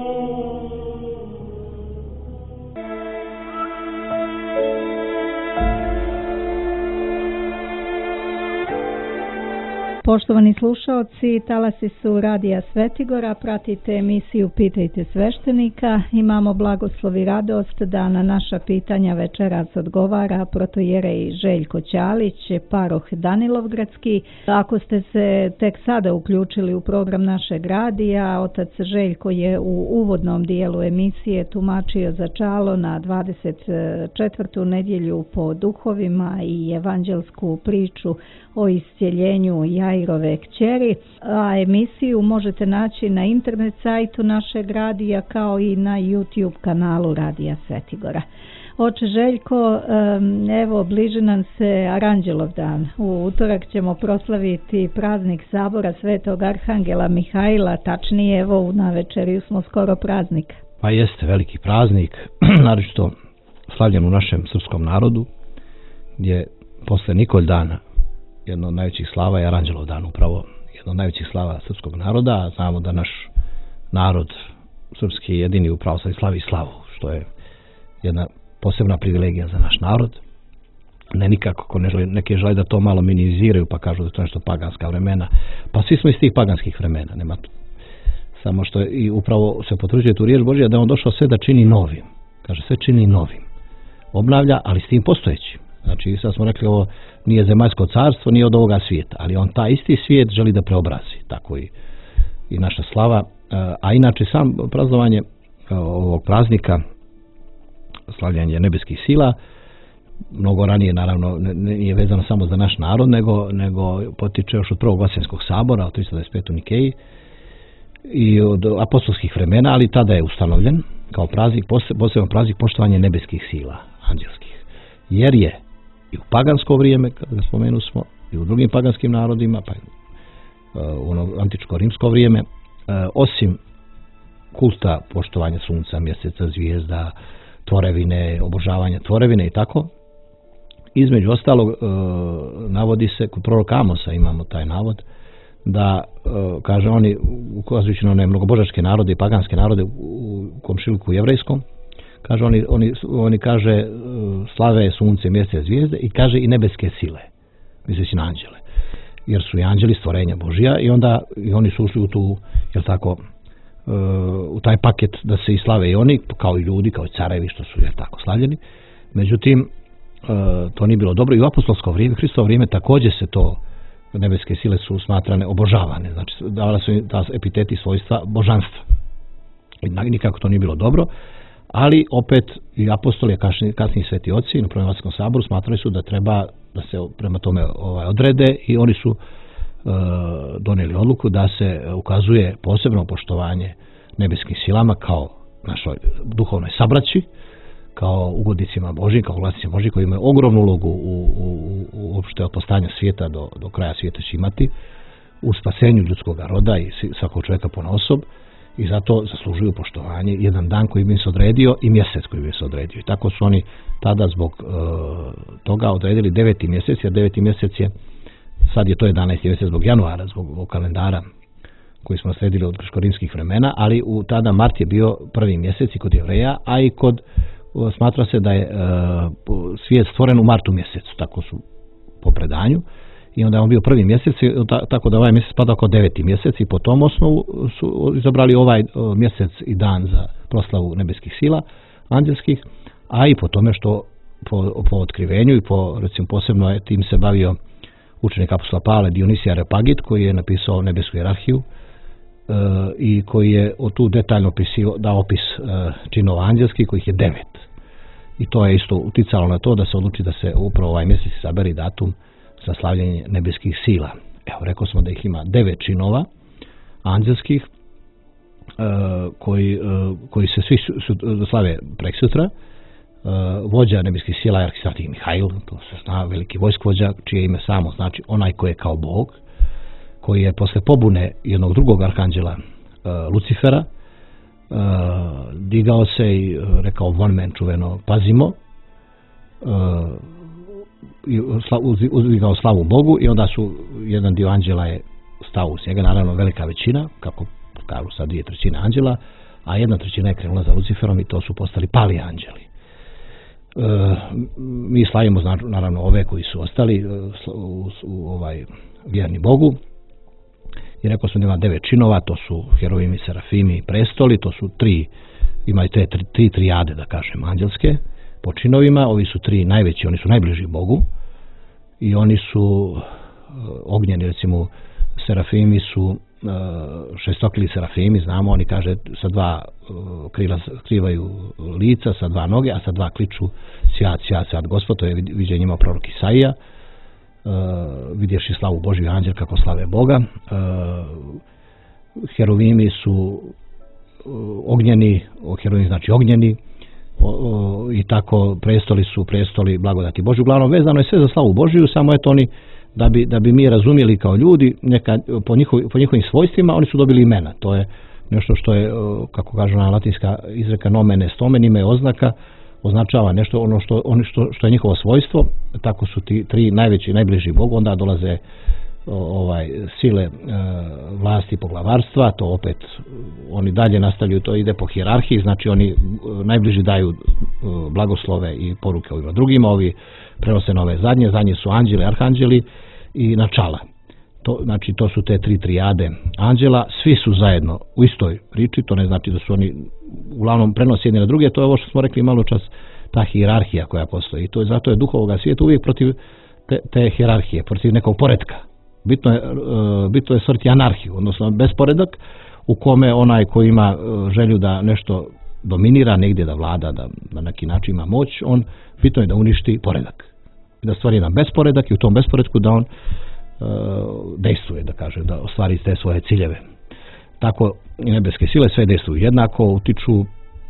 Poštovani slušaoci, talasi su Radija Svetigora, pratite emisiju Pitajte sveštenika. Imamo blagoslov i radost da na naša pitanja večeras odgovara protojerej Željko Ćalić, paroh Danilovgradski. Ako ste se tek sada uključili u program našeg radija, otac Željko je u uvodnom dijelu emisije tumačio začalo na 24. nedjelju po duhovima i evanđelsku priču o iscjeljenju Jairove kćeri, a emisiju možete naći na internet sajtu našeg radija kao i na YouTube kanalu Radija Svetigora. Oče Željko, evo bliži nam se Aranđelov dan. U utorak ćemo proslaviti praznik sabora Svetog Arhangela Mihajla, tačnije evo na večeriju smo skoro praznik. Pa jeste veliki praznik, naročito slavljen u našem srpskom narodu, gdje posle Nikolj dana jedno od najvećih slava je Aranđelov dan, upravo jedno od najvećih slava srpskog naroda, a znamo da naš narod srpski je jedini upravo slavi slavu, što je jedna posebna privilegija za naš narod. Ne nikako, ako neki žele da to malo minimiziraju pa kažu da to je nešto paganska vremena, pa svi smo iz tih paganskih vremena, nema tu. Samo što i upravo se potvrđuje tu riječ Božja da je on došao sve da čini novim. Kaže, sve čini novim. Obnavlja, ali s tim postojećim. Znači, sad smo rekli, ovo nije zemaljsko carstvo, nije od ovoga svijeta, ali on taj isti svijet želi da preobrazi. Tako i naša slava. A inače, sam praznovanje ovog praznika, slavljanje nebeskih sila, mnogo ranije, naravno, nije vezano samo za naš narod, nego potiče još od prvog Vaseljenskog sabora, od 325. u Nikeji, i od apostolskih vremena, ali tada je ustanovljen kao praznik, poseban praznik poštovanja nebeskih sila, anđelskih. Jer je i u pagansko vrijeme, kada ga spomenu smo, i u drugim paganskim narodima, pa u ono antičko-rimsko vrijeme, osim kulta poštovanja sunca, mjeseca, zvijezda, tvorevine, obožavanja tvorevine i tako, između ostalog navodi se, kod proroka Amosa imamo taj navod, da, kaže, oni, ukazujući na one mnogobožačke narode i paganske narode u komšiluku jevrejskom, kaže, oni kaže, slave sunce, mjesec, zvijezde i kaže i nebeske sile, misleći na anđele, jer su i anđeli stvorenja Božija i onda i oni su ušli u tu, jel tako, u taj paket da se i slave i oni, kao i ljudi, kao i carevi što su, jel tako, slavljeni. Međutim, to nije bilo dobro i u apostolsko vrijeme, Hristovo vrijeme također se to, nebeske sile su smatrane obožavane, znači davala su im ta epiteti svojstva božanstva. I nikako to nije bilo dobro, ali opet i apostoli, kasniji sveti oci na Prvom Vaseljenskom saboru smatrali su da treba da se prema tome odrede i oni su donijeli odluku da se ukazuje posebno poštovanje nebeskim silama kao našoj duhovnoj sabraći, kao ugodnicima Božjim, kao vlasnicima Božjim koji imaju ogromnu ulogu u uopšte od postanja svijeta do kraja svijeta će imati u spasenju ljudskog roda i svakog čovjeka ponaosob i zato zaslužuju poštovanje jedan dan koji bi im se odredio i mjesec koji bi im se odredio. I tako su oni tada zbog toga odredili 9. mjesec, jer 9. mjesec je, sad je to 11. mjesec zbog januara, zbog kalendara koji smo sledili od grčko-rimskih vremena, ali tada mart je bio prvi mjesec i kod Jevreja, a i kod smatra se da je svijet stvoren u martu mjesecu, tako su po predanju, i onda je on bio prvi mjesec, tako da ovaj mjesec spada kao 9. mjesec i po tom osnovu su izabrali ovaj mjesec i dan za proslavu nebeskih sila, anđelskih, a i po tome što po otkrivenju i po, recimo, posebno je tim se bavio učenik apostola Pavla Dionisije Areopagit, koji je napisao nebesku hijerarhiju i koji je tu detaljno dao opis činova anđelskih, kojih je 9. I to je isto uticalo na to da se odluči da se upravo ovaj mjesec saberi datum za slavljenje nebeskih sila. Evo, rekao smo da ih ima 9 činova anđelskih koji se svi slave preksutra. Vođa nebeskih sila je arhisavtik Mihajl, to se zna, veliki vojskovođa, čije ime samo znači onaj koji je kao Bog, koji je posle pobune jednog drugog arhanđela Lucifera digao se i rekao von men čuveno pazimo, uzdigao slavu Bogu i onda su jedan dio anđela je stao uz njega, naravno velika većina, kako kažu sad 2/3 anđela, a 1/3 je krenula za Luciferom i to su postali pali anđeli. Mi slavimo naravno ove koji su ostali vjerni Bogu. I rekao sam da ima 9 činova, to su herovimi, serafimi i prestoli, to su imaju te tri trijade, da kažem, anđelske po činovima. Ovi su 3 najveći, oni su najbliži Bogu i oni su ognjeni, recimo serafimi su šestokili serafimi, znamo, oni kaže sa 2 krila skrivaju lica, sa 2 noge, a sa 2 kliču sjat, sjat, sjat Gospod, to je viđen njima prorok Isaija. Vidjevši slavu Božju anđel kako slave Boga. Herovimi su ognjeni, herovimi znači ognjeni, i tako prestoli su prestoli blagodati Božje. Uglavnom vezano je sve za slavu Božju, samo eto oni da bi mi razumjeli kao ljudi po njihovim svojstvima, oni su dobili imena. To je nešto što je, kako kaže ona latinska izreka, nomen est omen, ime je oznaka, označava nešto što je njihovo svojstvo. Tako su ti tri najveći, najbliži Bogu. Onda dolaze sile vlasti poglavarstva, to opet oni dalje nastavljaju, to ide po hijerarhiji, znači oni najbliži daju blagoslove i poruke ovima drugima, ovi prenose na ove zadnje su anđeli, arhanđeli i načala. Znači to su te tri trijade anđela, svi su zajedno u istoj priči, to ne znači da su oni uglavnom prenose jedni na druge, to je ovo što smo rekli malo čas, ta hijerarhija koja postoji. Zato je duh ovoga svijeta uvijek protiv te hijerarhije, protiv nekog poretka. Bitno je stvoriti anarhiju, odnosno besporedak u kome onaj koji ima želju da nešto dominira, negdje da vlada, da na neki način ima moć, on bitno je da uništi poredak. Da stvori jedan besporedak i u tom besporedku da on dejstvuje, da kaže, da ostvari te svoje ciljeve. Tako i nebeske sile sve dejstvuju jednako, utiču,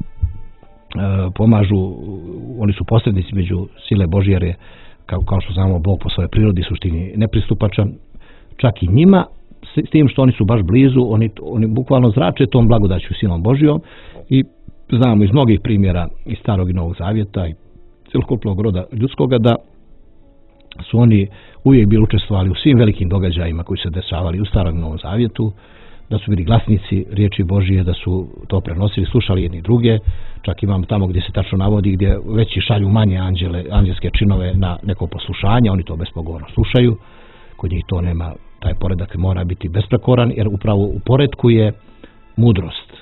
pomažu, oni su posrednici među sile Božje, jer je, kao što znamo, Bog po svojoj prirodi suštini nepristupačan, čak i njima, s tim što oni su baš blizu, oni bukvalno zrače tom blagodaću silom Božjom i znamo iz mnogih primjera iz Starog i Novog Zavjeta i cjelokupnog roda ljudskoga da su oni uvijek bili učestvovali u svim velikim događajima koji se dešavali u Starom i Novom Zavjetu, da su bili glasnici riječi Božije, da su to prenosili, slušali jedni druge. Čak imamo tamo gdje se tačno navodi gdje veći šalju manje anđelske činove na neko poslušanje, oni to bespogovorno slušaju. Kod njih to nema, taj poredak mora biti besprekoran, jer upravo u poretku je mudrost.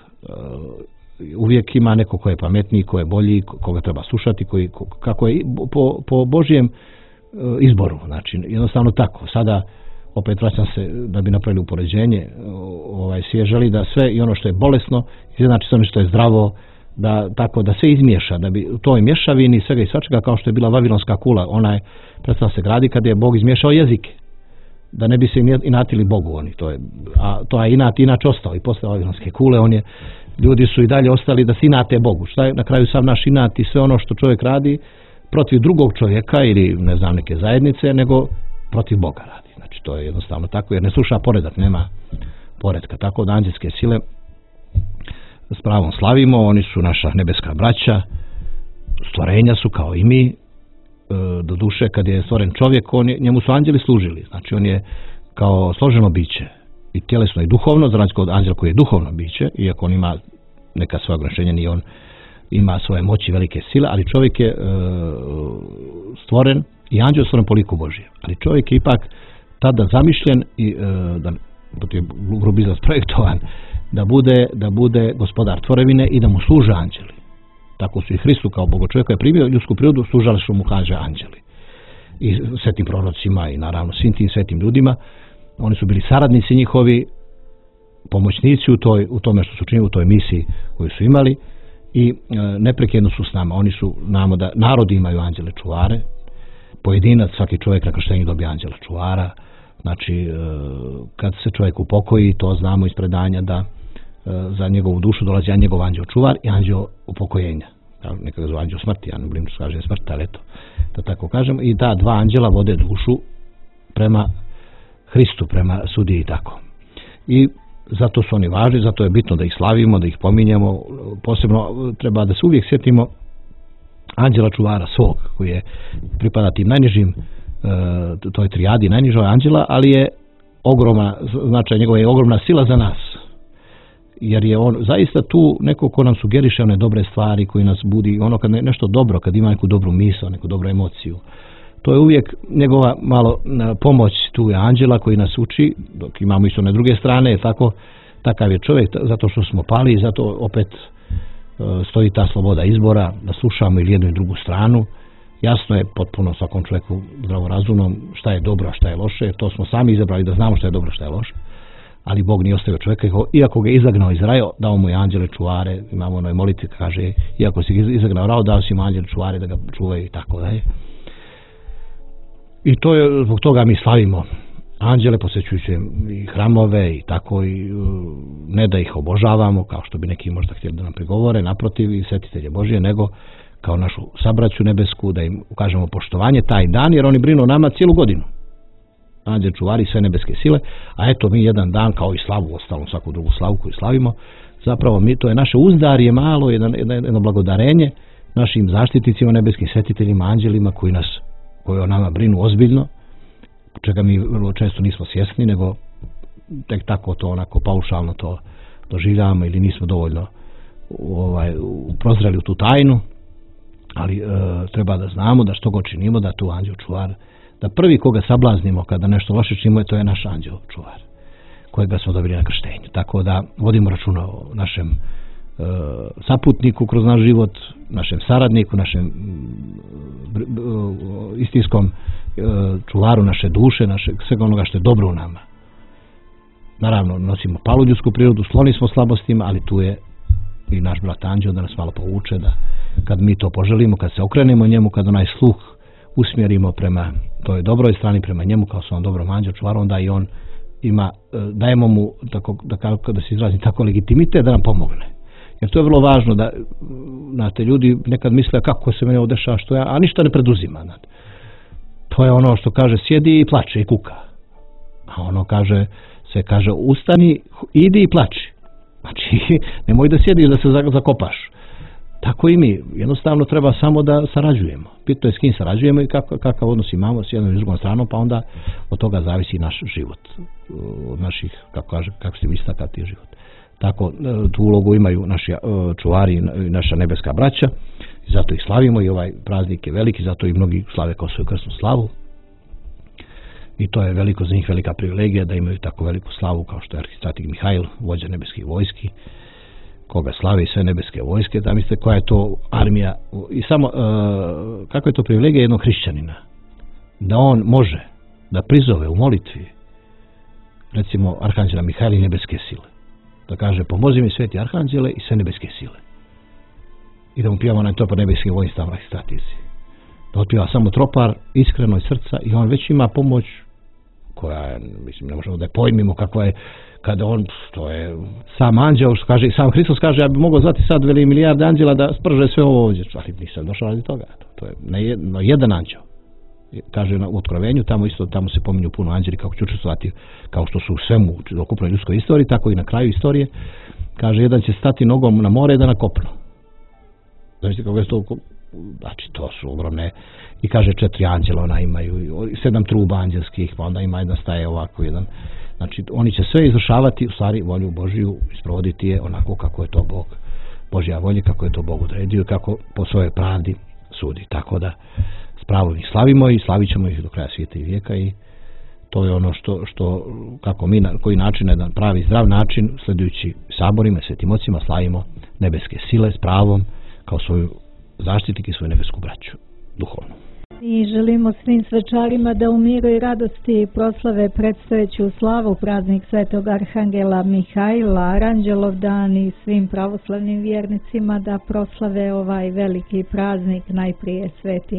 Uvijek ima neko ko je pametniji, ko je bolji, koga treba slušati, kako je po Božjem izboru. Znači, jednostavno tako. Sada opet vraćam se da bi napravili upoređenje, svijet želi da sve i ono što je bolesno izjednači s ono što je zdravo, tako da se izmiješa, da bi u toj mješavini svega i svačega, kao što je bila Vavilonska kula, ona je prestala se gradi kad je Bog izmiješao jezike, da ne bi se inatili Bogu oni, to je inat inače ostao i posle Vavilonske kule, ljudi su i dalje ostali da se inate Bogu. Šta je na kraju sam naš inat i sve ono što čovjek radi protiv drugog čovjeka ili ne znam neke zajednice, nego protiv Boga radi. Znači to je jednostavno tako, jer ne sluša poredak, nema poredka. Tako da anđelske sile s pravom slavimo, oni su naša nebeska braća, stvorenja su kao i mi, do duše kad je stvoren čovjek, njemu su anđeli služili, znači on je kao složeno biće i tjelesno i duhovno, za razliku od anđela koji je duhovno biće, iako on ima neka svoja ograničenja, ni on ima svoje moći, velike sile, ali čovjek je stvoren i anđel stvoren po liku Božje, ali čovjek je ipak tada zamišljen i da je grubi izraz projektovan da bude gospodar tvorevine i da mu služe anđeli. Tako su i Hristu kao Bogočovjek koji je primio ljudsku prirodu, služali su mu, kaže, anđeli. I svetim prorocima i naravno svim tim svetim ljudima. Oni su bili saradnici njihovi, pomoćnici u tome što su činili, u toj misiji koju su imali i neprekidno su s nama. Oni su, znamo da narodi imaju anđele čuvare, pojedinac, svaki čovjek na krštenju dobije anđela čuvara. Znači, kad se čovjek upokoji, to znamo iz predanja da za njegovu dušu dolazi njegov anđeo čuvar i anđeo upokojenja. Neka ga zove anđeo smrti, ja ne volim što kaže smrt, ali eto, da tako kažem. I ta dva anđela vode dušu prema Hristu, prema sudiji i tako. I zato su oni važni, zato je bitno da ih slavimo, da ih pominjemo. Posebno treba da se uvijek sjetimo anđela čuvara svog, koji je pripada tim najnižim, toj trijadi najnižoj anđela, ali je ogromna, značaj njegova je ogromna sila za nas. Jer je on zaista tu neko ko nam sugeriše one dobre stvari, koji nas budi, ono kad nešto dobro, kad ima neku dobru misao, neku dobru emociju. To je uvijek njegova malo pomoć, tu je anđela koji nas uči, dok imamo isto na druge strane, takav je čovjek, zato što smo pali i zato opet stoji ta sloboda izbora, da slušamo ili jednu i drugu stranu. Jasno je potpuno svakom čovjeku zdravorazumnom šta je dobro, a šta je loše, to smo sami izabrali da znamo šta je dobro, šta je loše. Ali Bog nije ostavio čovjeka, iako ga je izagnao iz raja, dao mu je anđele čuvare, imamo onoj molitvi, kaže, iako si ga izagnao rao, dao si mu anđele čuvare da ga čuvaju i tako dalje. I to je, zbog toga mi slavimo anđele, posjećujući i hramove i tako, i ne da ih obožavamo kao što bi neki možda htjeli da nam prigovore, naprotiv, i svetitelje Božije, nego kao našu sabraću nebesku, da im ukažemo poštovanje taj dan, jer oni brinu o nama cijelu godinu. Anđeli čuvari, sve nebeske sile, a eto mi jedan dan, kao i slavu, ostalom svaku drugu slavu koju slavimo, zapravo mi, to je naše uzdarje malo, jedno blagodarenje našim zaštitnicima, nebeskim svetiteljima, anđelima koji o nama brinu ozbiljno, čega mi vrlo često nismo svjesni, nego tek tako to onako paušalno to doživljavamo ili nismo dovoljno prozreli u tu tajnu, ali treba da znamo da što god činimo, da tu anđel čuvar, da prvi koga sablaznimo kada nešto loše činimo, to je naš anđel čuvar, kojega smo dobili na krštenju. Tako da vodimo računa o našem saputniku kroz naš život, našem saradniku, našem istinskom čuvaru naše duše, svega onoga što je dobro u nama. Naravno, nosimo paludljudsku prirodu, skloni smo slabostima, ali tu je i naš brat anđel da nas malo povuče, da kad mi to poželimo, kad se okrenemo njemu, kad onaj sluh usmjerimo prema toj dobroj strani, prema njemu kao svom dobrom anđelu čuvaru, onda i on ima, dajemo mu, da se izrazi tako, legitimitet da nam pomogne. Jer to je vrlo važno da, znate, ljudi nekad misle kako se meni ovo dešava, što ja, a ništa ne preduzima. Znate. To je ono što kaže sjedi i plače i kuka. A ono kaže ustani, idi i plači. Znači, nemoj da sjediš da se zakopaš. Tako i mi. Jednostavno treba samo da sarađujemo. Pitno je s kim sarađujemo i kakav odnos imamo s jednom i drugom stranom, pa onda od toga zavisi naš život. Od naših, kako se istakati život. Tako, tu ulogu imaju naši čuvari i naša nebeska braća. I zato ih slavimo i ovaj praznik je veliki, zato i mnogi slave kao svoju krsnu slavu. I to je veliko za njih velika privilegija da imaju tako veliku slavu kao što je arhistrateg Mihajl, vođa nebeskih vojski, koga slave sve nebeske vojske. Da mislite koja je to armija i samo kako je to privilegija jednog hrišćanina, da on može da prizove u molitvi recimo arhanđela Mihajla i nebeske sile, da kaže pomozi mi sveti arhanđele i sve nebeske sile, i da mu pijamo na tropar nebeskih vojnih arhistratisi, da otpiva samo tropar iskreno iz srca i on već ima pomoć koja je, mislim, ne možemo da je pojmimo kakva je, kada on, to je sam anđeo, što kaže, sam Hristos kaže, ja bi mogao zvati sad veli milijarde anđela da sprže sve ovo ovdje, ali nisam došao radi toga, to je jedan anđeo, kaže u Otkrovenju, tamo se pominju puno anđeli kako će učestvovati, kao što su u svemu u okupnoj ljudskoj istoriji, tako i na kraju istorije, kaže, jedan će stati nogom na more, jedan na kopno. Znači, kako je to, znači, to su ogromne, i kaže 4 anđela ona imaju, 7 truba anđelskih, pa onda ima jedna staje ovako, jedan. Znači, oni će sve izvršavati, u stvari, volju Božiju, isprovoditi je onako kako je to Bog, Božja volja, kako je to Bog odredio, kako po svojoj pravdi sudi. Tako da, s pravom ih slavimo i slavit ćemo ih do kraja svijeta i vijeka, i to je ono što kako mi, na koji način, na jedan pravi, zdrav način, sledujući saborima, svetim ocima, slavimo nebeske sile s pravom, kao svoju zaštitnik i svoju nebesku braću, duhovnu. I želimo svim svečarima da u miru i radosti proslave predstojeću slavu praznik svetog arhangela Mihajla, Aranđelov dan, i svim pravoslavnim vjernicima da proslave ovaj veliki praznik najprije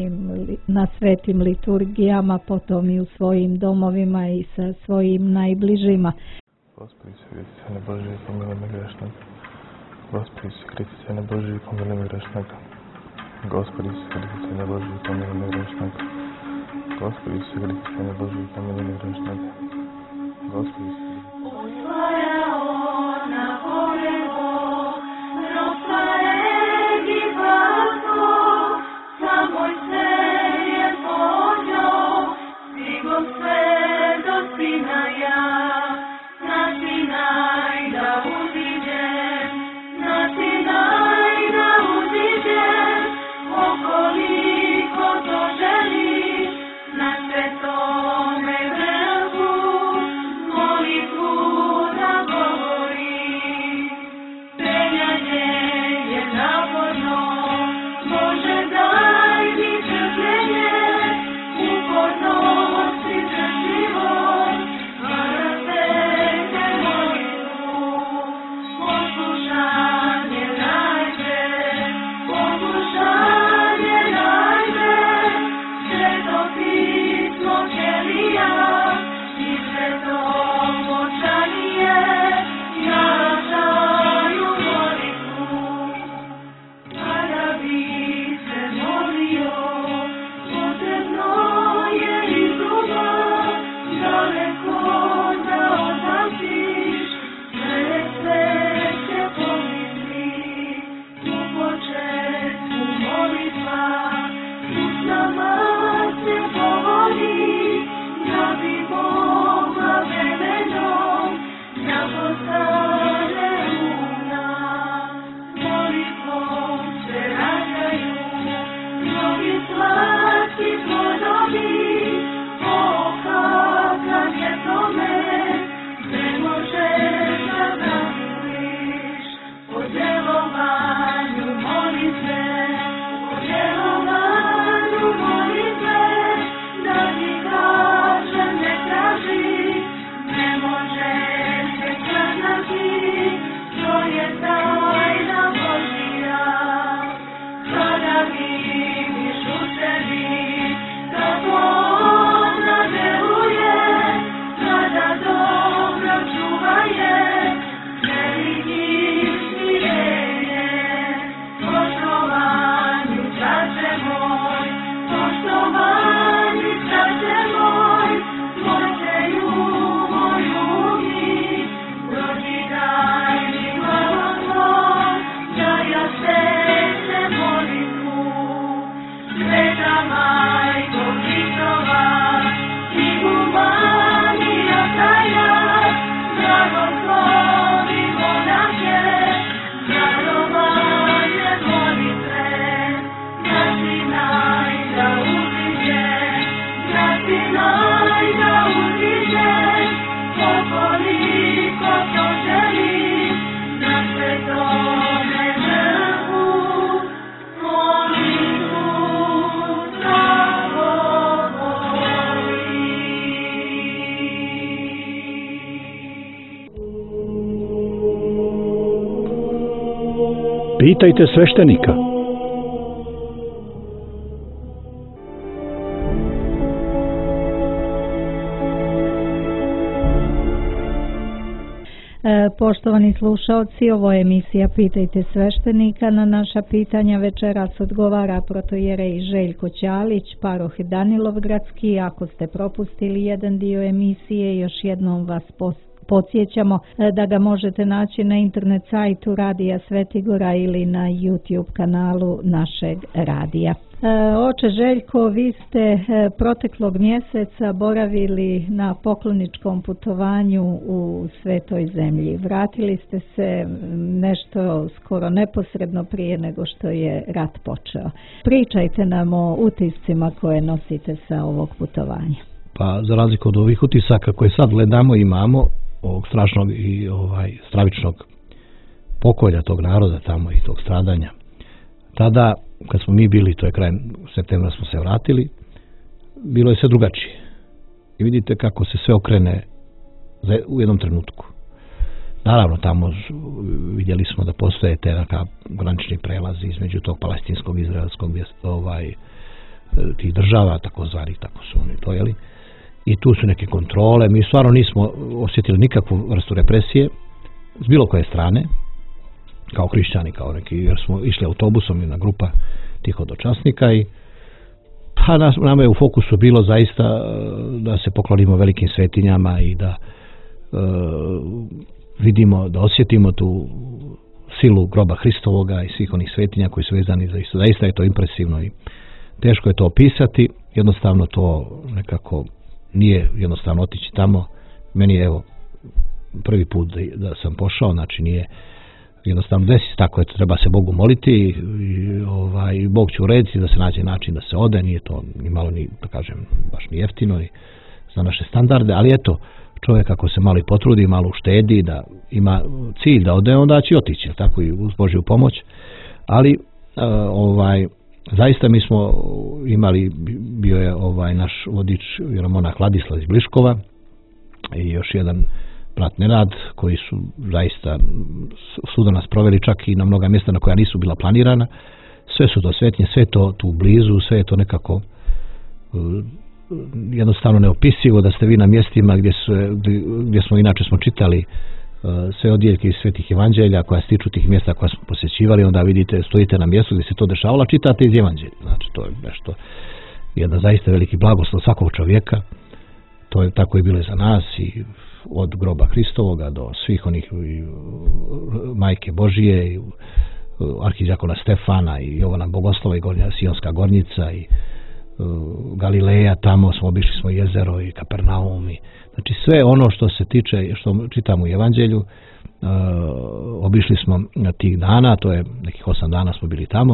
na svetim liturgijama, potom i u svojim domovima i sa svojim najbližima. Gospodi se Kristijane Božiji, pomili me grešnika. Gospodi se Kristijane Božiji, pomili me grešnika. Gospodi se Kristijane Božiji, pomili me grešnika. Gospodi se Kristijane Božiji, pomili me grešnika. Gospodi se Molitve Pitajte sveštenika. Poštovani slušaoci, ovo je emisija Pitajte sveštenika. Na naša pitanja večeras odgovara protojerej Željko Ćalić, paroh Danilovgradski. Ako ste propustili jedan dio emisije, još jednom vas podsjećamo da ga možete naći na internet sajtu Radija Svetigora ili na YouTube kanalu našeg radija. Oče Željko, vi ste proteklog mjeseca boravili na pokloničkom putovanju u Svetoj zemlji. Vratili ste se nešto skoro neposredno prije nego što je rat počeo. Pričajte nam o utiscima koje nosite sa ovog putovanja. Pa za razliku od ovih utisaka koje sad gledamo i imamo, ovog strašnog i stravičnog pokolja tog naroda tamo i tog stradanja, tada kad smo mi bili, to je krajem septembra smo se vratili, bilo je sve drugačije. I vidite kako se sve okrene u jednom trenutku. Naravno, tamo vidjeli smo da postoje te granični prelazi između tog palestinskog i izraelskog tih država, takozvani, tako su oni to, jeli? I tu su neke kontrole. Mi stvarno nismo osjetili nikakvu vrstu represije s bilo koje strane, kao hrišćani, kao neki, jer smo išli autobusom, jedna grupa tih hodočasnika i pa nama je u fokusu bilo zaista da se poklonimo velikim svetinjama i da vidimo, da osjetimo tu silu groba Hristovoga i svih onih svetinja koji su vezani za isto. Zaista je to impresivno i teško je to opisati, jednostavno to nekako nije jednostavno otići tamo. Meni je evo prvi put da sam pošao, znači nije jednostavno desi, tako je, treba se Bogu moliti i Bog će urediti da se nađe način da se ode, nije to ni malo ni, da kažem, baš ni jeftino i za naše standarde, ali eto, čovjek ako se malo i potrudi, malo uštedi, da ima cilj da ode, onda će otići, tako i uz Božju pomoć, ali zaista mi smo imali, bio je naš vodič vjeromonah Vladislav iz Bliškova i još jedan brat Nenad, koji su zaista su nas proveli čak i na mnoga mjesta na koja nisu bila planirana. Sve su to svetinje, sve to tu blizu, sve je to nekako jednostavno neopisivo da ste vi na mjestima gdje smo inače smo čitali sve odjeljke iz svetih evanđelja koja se tiču tih mjesta koja smo posjećivali, onda vidite, stojite na mjestu gdje se to dešavalo, čitate iz evanđelja. Znači to je nešto, jedan zaista veliki blagoslov svakog čovjeka. To je tako i bilo za nas i od groba Hristovoga do svih onih Majke Božije i arhidjakona Stefana i Jovana Bogoslova i Sionska Gornjica i Galileja, tamo smo obišli smo jezero i Kapernaum i znači sve ono što se tiče, što čitamo u evanđelju, obišli smo na tih dana, to je nekih 8 dana smo bili tamo.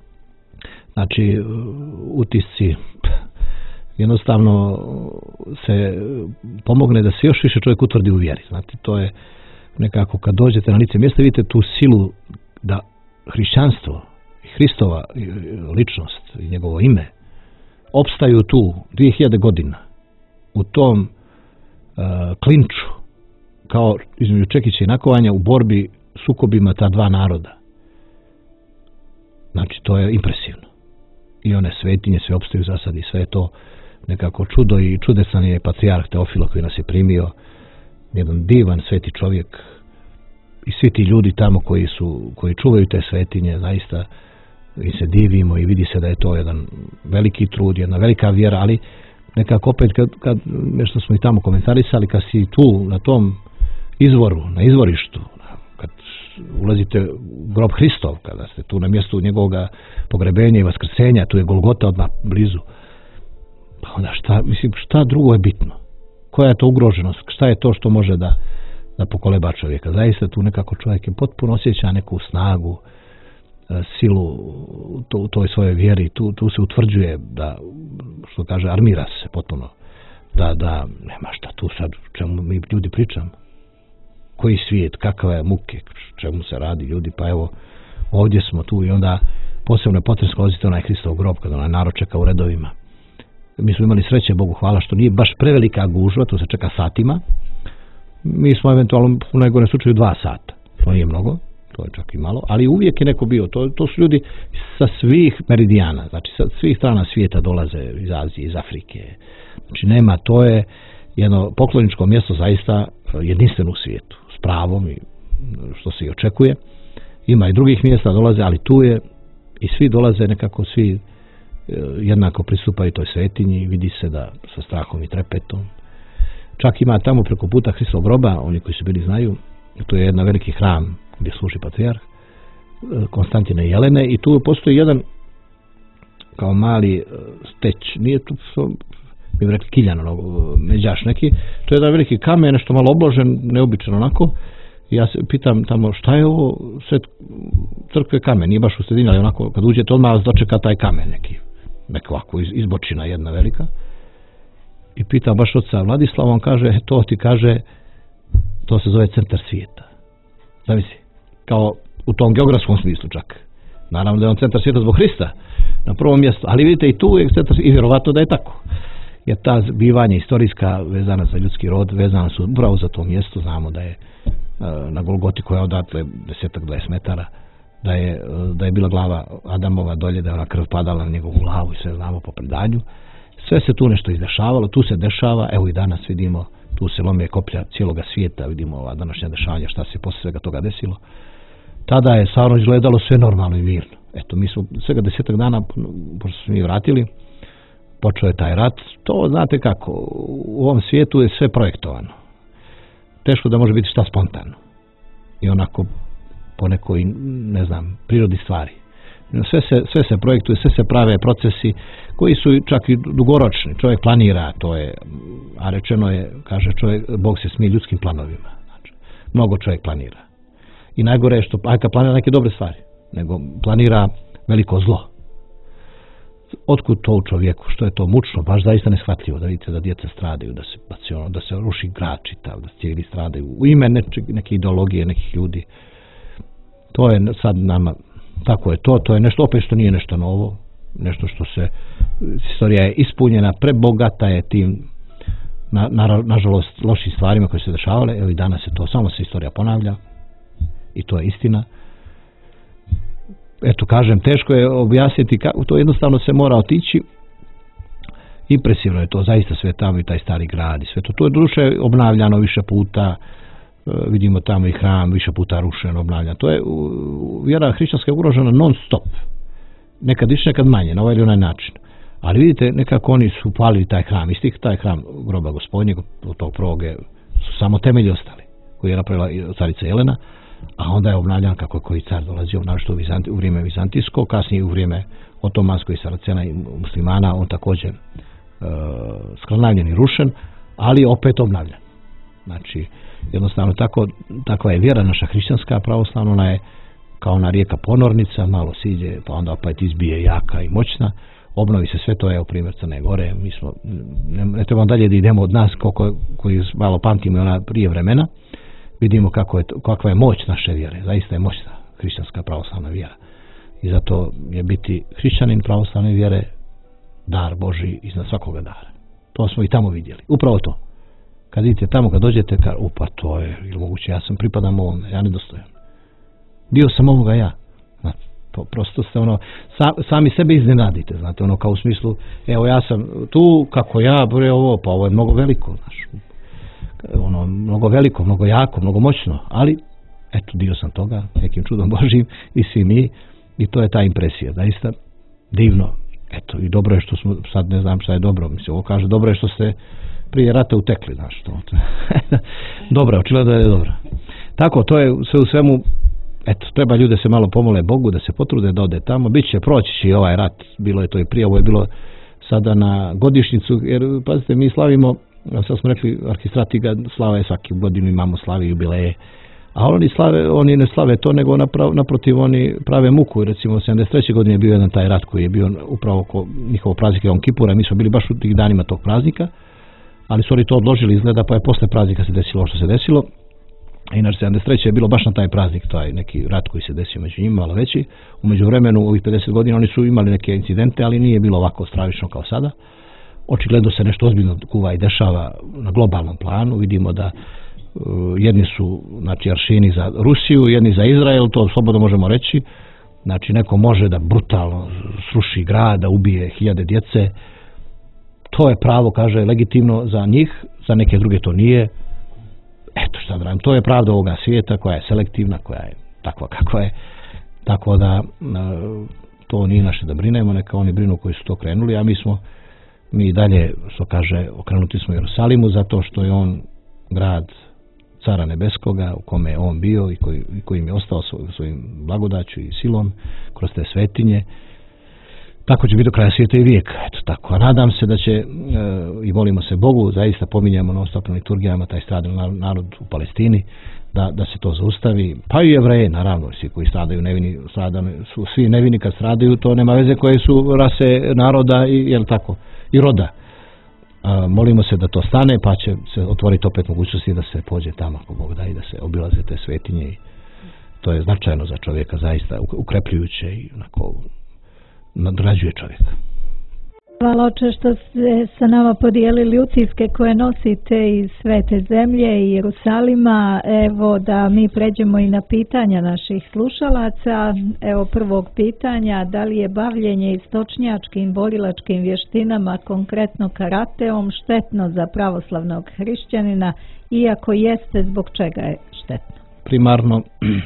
Znači utisci, jednostavno se pomogne da se još više čovjek utvrdi u vjeri. Znate, to je nekako kad dođete na lice mjesta, vidite tu silu da hrišćanstvo i Hristova ličnost i njegovo ime opstaju tu 2000 godina u tom klinču kao između čekića i nakovanja u borbi sukobima ta dva naroda. Znači to je impresivno. I one svetinje sve opstaju za sad i sve je to nekako čudo i čudesan je patrijarh Teofilo koji nas je primio, jedan divan sveti čovjek i svi ti ljudi tamo koji čuvaju te svetinje, zaista i se divimo i vidi se da je to jedan veliki trud, jedna velika vjera, ali nekako opet kad nešto smo i tamo komentarisali, kad si tu na tom izvoru, na izvorištu, kad ulazite u grob Hristov, kada ste tu na mjestu njegovog pogrebenja i vaskrsenja, tu je Golgota odmah blizu, pa onda šta drugo je bitno? Koja je to ugroženost? Šta je to što može da pokoleba čovjeka? Zaista tu nekako čovjek je potpuno osjeća neku snagu, silu u toj svojoj vjeri, tu se utvrđuje da, što kaže, armira se potpuno, da nema šta tu sad, čemu mi ljudi pričamo, koji svijet, kakve muke, čemu se radi ljudi, pa evo, ovdje smo tu i onda posebno je potrebno skloziti onaj Hristov grob, kada onaj narod čeka u redovima. Mi smo imali sreće, Bogu hvala, što nije baš prevelika gužva, tu se čeka satima. Mi smo eventualno u najgorem slučaju 2 sata, to nije mnogo, to je čak i malo, ali uvijek je neko bio, to su ljudi sa svih meridijana, znači sa svih strana svijeta dolaze iz Azije, iz Afrike, znači nema, to je jedno pokloničko mjesto zaista jedinstveno u svijetu, s pravom i što se i očekuje. Ima i drugih mjesta dolaze, ali tu je i svi dolaze nekako, svi jednako pristupaju toj svetinji, vidi se da sa strahom i trepetom. Čak ima tamo preko puta Hristovog groba, oni koji su bili znaju, to je jedan veliki hram gdje služi patrijarh Konstantine i Jelene i tu postoji jedan kao mali steć, nije tu mi bi rekli kiljan, međaš neki, to je jedan veliki kamen, nešto malo obložen, neobično onako. Ja se pitam tamo šta je ovo, sve crkve kamen, nije baš u sredini, ali onako kad uđete odmah vas dočeka taj kamen neki ovako izbočina jedna velika. I pitam baš oca Vladislava, on kaže, to ti kaže, to se zove centar svijeta. Zamisli, kao u tom geografskom smislu čak. Naravno da je on centar svijeta zbog Hrista na prvom mjestu, ali vidite i tu je centar svijeta, i vjerovatno da je tako. Jer ta bivanja istorijska vezana za ljudski rod, vezana su upravo za to mjesto, znamo da je na Golgoti koja je odatle 10-20 metara, da je bila glava Adamova dolje, da je ona krv padala na njegovu glavu i sve znamo po predanju. Sve se tu nešto izdešavalo, tu se dešava, evo i danas vidimo, tu se lome koplja cijeloga svijeta, vidimo ova današnja dešavanja, šta se poslije svega toga desilo. Tada je stvarno izgledalo sve normalno i mirno. Eto, mi smo svega 10 dana, pošto smo mi vratili, počeo je taj rat. To znate kako, u ovom svijetu je sve projektovano. Teško da može biti šta spontano. I onako po nekoj, ne znam, prirodi stvari. Sve se projektuje, sve se prave procesi koji su čak i dugoročni. Čovjek planira, to je, a rečeno je, kaže čovjek, Bog se smije ljudskim planovima. Znači, mnogo čovjek planira. I najgore je što, kad planira neke dobre stvari, nego planira veliko zlo. Otkud to u čovjeku? Što je to mučno? Baš zaista neshvatljivo da vidite da djeca stradaju, da se ruši grad čitav, da cijeli stradaju u ime neke ideologije, nekih ljudi. To je sad nama, tako je to je nešto opet što nije nešto novo, nešto što se, historija je ispunjena, prebogata je tim, nažalost, lošim stvarima koje se dešavale, evo i danas se to, samo se istorija ponavlja i to je istina. Eto, kažem, teško je objasniti kako, to jednostavno se mora otići. Impresivno je to, zaista sve tamo i taj stari grad i sve to. To je duše obnavljano više puta, vidimo tamo i hram više puta rušen, obnavljan. To je, vjera hrišćanska je ugrožena non stop. Nekad više, nekad manje, na ovaj ili onaj način. Ali vidite, nekako oni su palili taj hram, isti taj hram groba Gospodnjeg, od tog prvog su samo temelji ostali, koji je napravila carica Jelena, a onda je obnavljan kako je koji car dolazio, našto u vrijeme Vizantijsko, kasnije u vrijeme Otomansko i Saracena i muslimana, on također skrnavljen i rušen, ali opet obnavljan. Znači, jednostavno takva je vjera naša hrišćanska, pravoslavna, ona je kao ona rijeka ponornica, malo siđe, pa onda opet izbije jaka i moćna, obnovi se sve, to je u primjer Crne Gore, mi smo, ne trebamo dalje da idemo od nas, koji malo pamtimo ona prije vremena, vidimo kakva je moć naše vjere, zaista je moćna hrišćanska pravoslavna vjera. I zato je biti hrišćanin pravoslavne vjere dar Božji iznad svakoga dara. To smo i tamo vidjeli. Upravo to. Kad idete tamo, kad dođete, pa to je, ili moguće, ja sam pripadam ovome, ja nedostojan. Dio sam ovoga ja. Znate, prosto ste sami sebe iznenadite, znate, kao u smislu, evo ja sam tu, kako ja, pa ovo je mnogo veliko, znaš. Mnogo veliko, mnogo jako, mnogo moćno, ali eto, dio sam toga, nekim čudom Božjim i svi mi, i to je ta impresija, zaista divno. Eto, i dobro je što smo, sad ne znam šta je dobro, mislim, ovo kaže, dobro je što ste prije rata utekli, znaš, to. Dobro, očigledno da je dobro. Tako, to je sve u svemu, eto, treba ljude se malo pomole Bogu, da se potrude da ode tamo, proći će i ovaj rat, bilo je to i prije, ovo je bilo sada na godišnjicu, jer, pazite, mi slavimo, sad smo rekli, arhistrati ga slave svaki godinu, imamo slave jubileje, a oni ne slave to, nego naprotiv oni prave muku. Recimo 73. godine je bio jedan taj rat koji je bio upravo oko njihovog praznika Jom Kipura, mi smo bili baš u tih danima tog praznika, ali su oni to odložili izgleda, pa je posle praznika se desilo što se desilo. Inače 73. je bilo baš na taj praznik, taj neki rat koji se desio među njima, malo veći. U međuvremenu, ovih 50 godina, oni su imali neke incidente, ali nije bilo ovako stravično kao sada. Očigledno se nešto ozbiljno kuva i dešava na globalnom planu. Vidimo da jedni su, znači, aršini za Rusiju, jedni za Izrael, to slobodno možemo reći. Znači, neko može da brutalno sruši grad, da ubije hiljade djece. To je pravo, kaže, legitimno za njih, za neke druge to nije. Eto šta da radim, to je pravda ovoga svijeta koja je selektivna, koja je takva kakva je. Tako da to nije naše da brinemo, neka oni brinu koji su to krenuli, a mi dalje, što kaže, okrenuti smo Jerusalimu zato što je on grad Cara Nebeskoga u kome je on bio i kojim je ostao svojim blagodaću i silom kroz te svetinje. Tako će biti do kraja svijeta i vijeka. Eto tako. A nadam se da će, i molimo se Bogu, zaista pominjamo na ostapnim liturgijama taj stradalni narod u Palestini, da se to zaustavi. Pa i Jevreje, naravno, svi koji stradaju nevini, su svi nevini kad stradaju, to nema veze koje su rase naroda i roda. Molimo se da to stane, pa će se otvoriti opet mogućnosti da se pođe tamo ako Bog da i da se obilaze te svetinje i to je značajno za čovjeka, zaista ukrepljujuće i onako nadrađuje čovjeka. Hvala oče što ste sa nama podijelili utiske koje nosite iz svete zemlje i Jerusalima. Evo da mi pređemo i na pitanja naših slušalaca. Evo prvog pitanja, da li je bavljenje istočnjačkim borilačkim vještinama, konkretno karateom, štetno za pravoslavnog hrišćanina, iako jeste, zbog čega je štetno? Primarno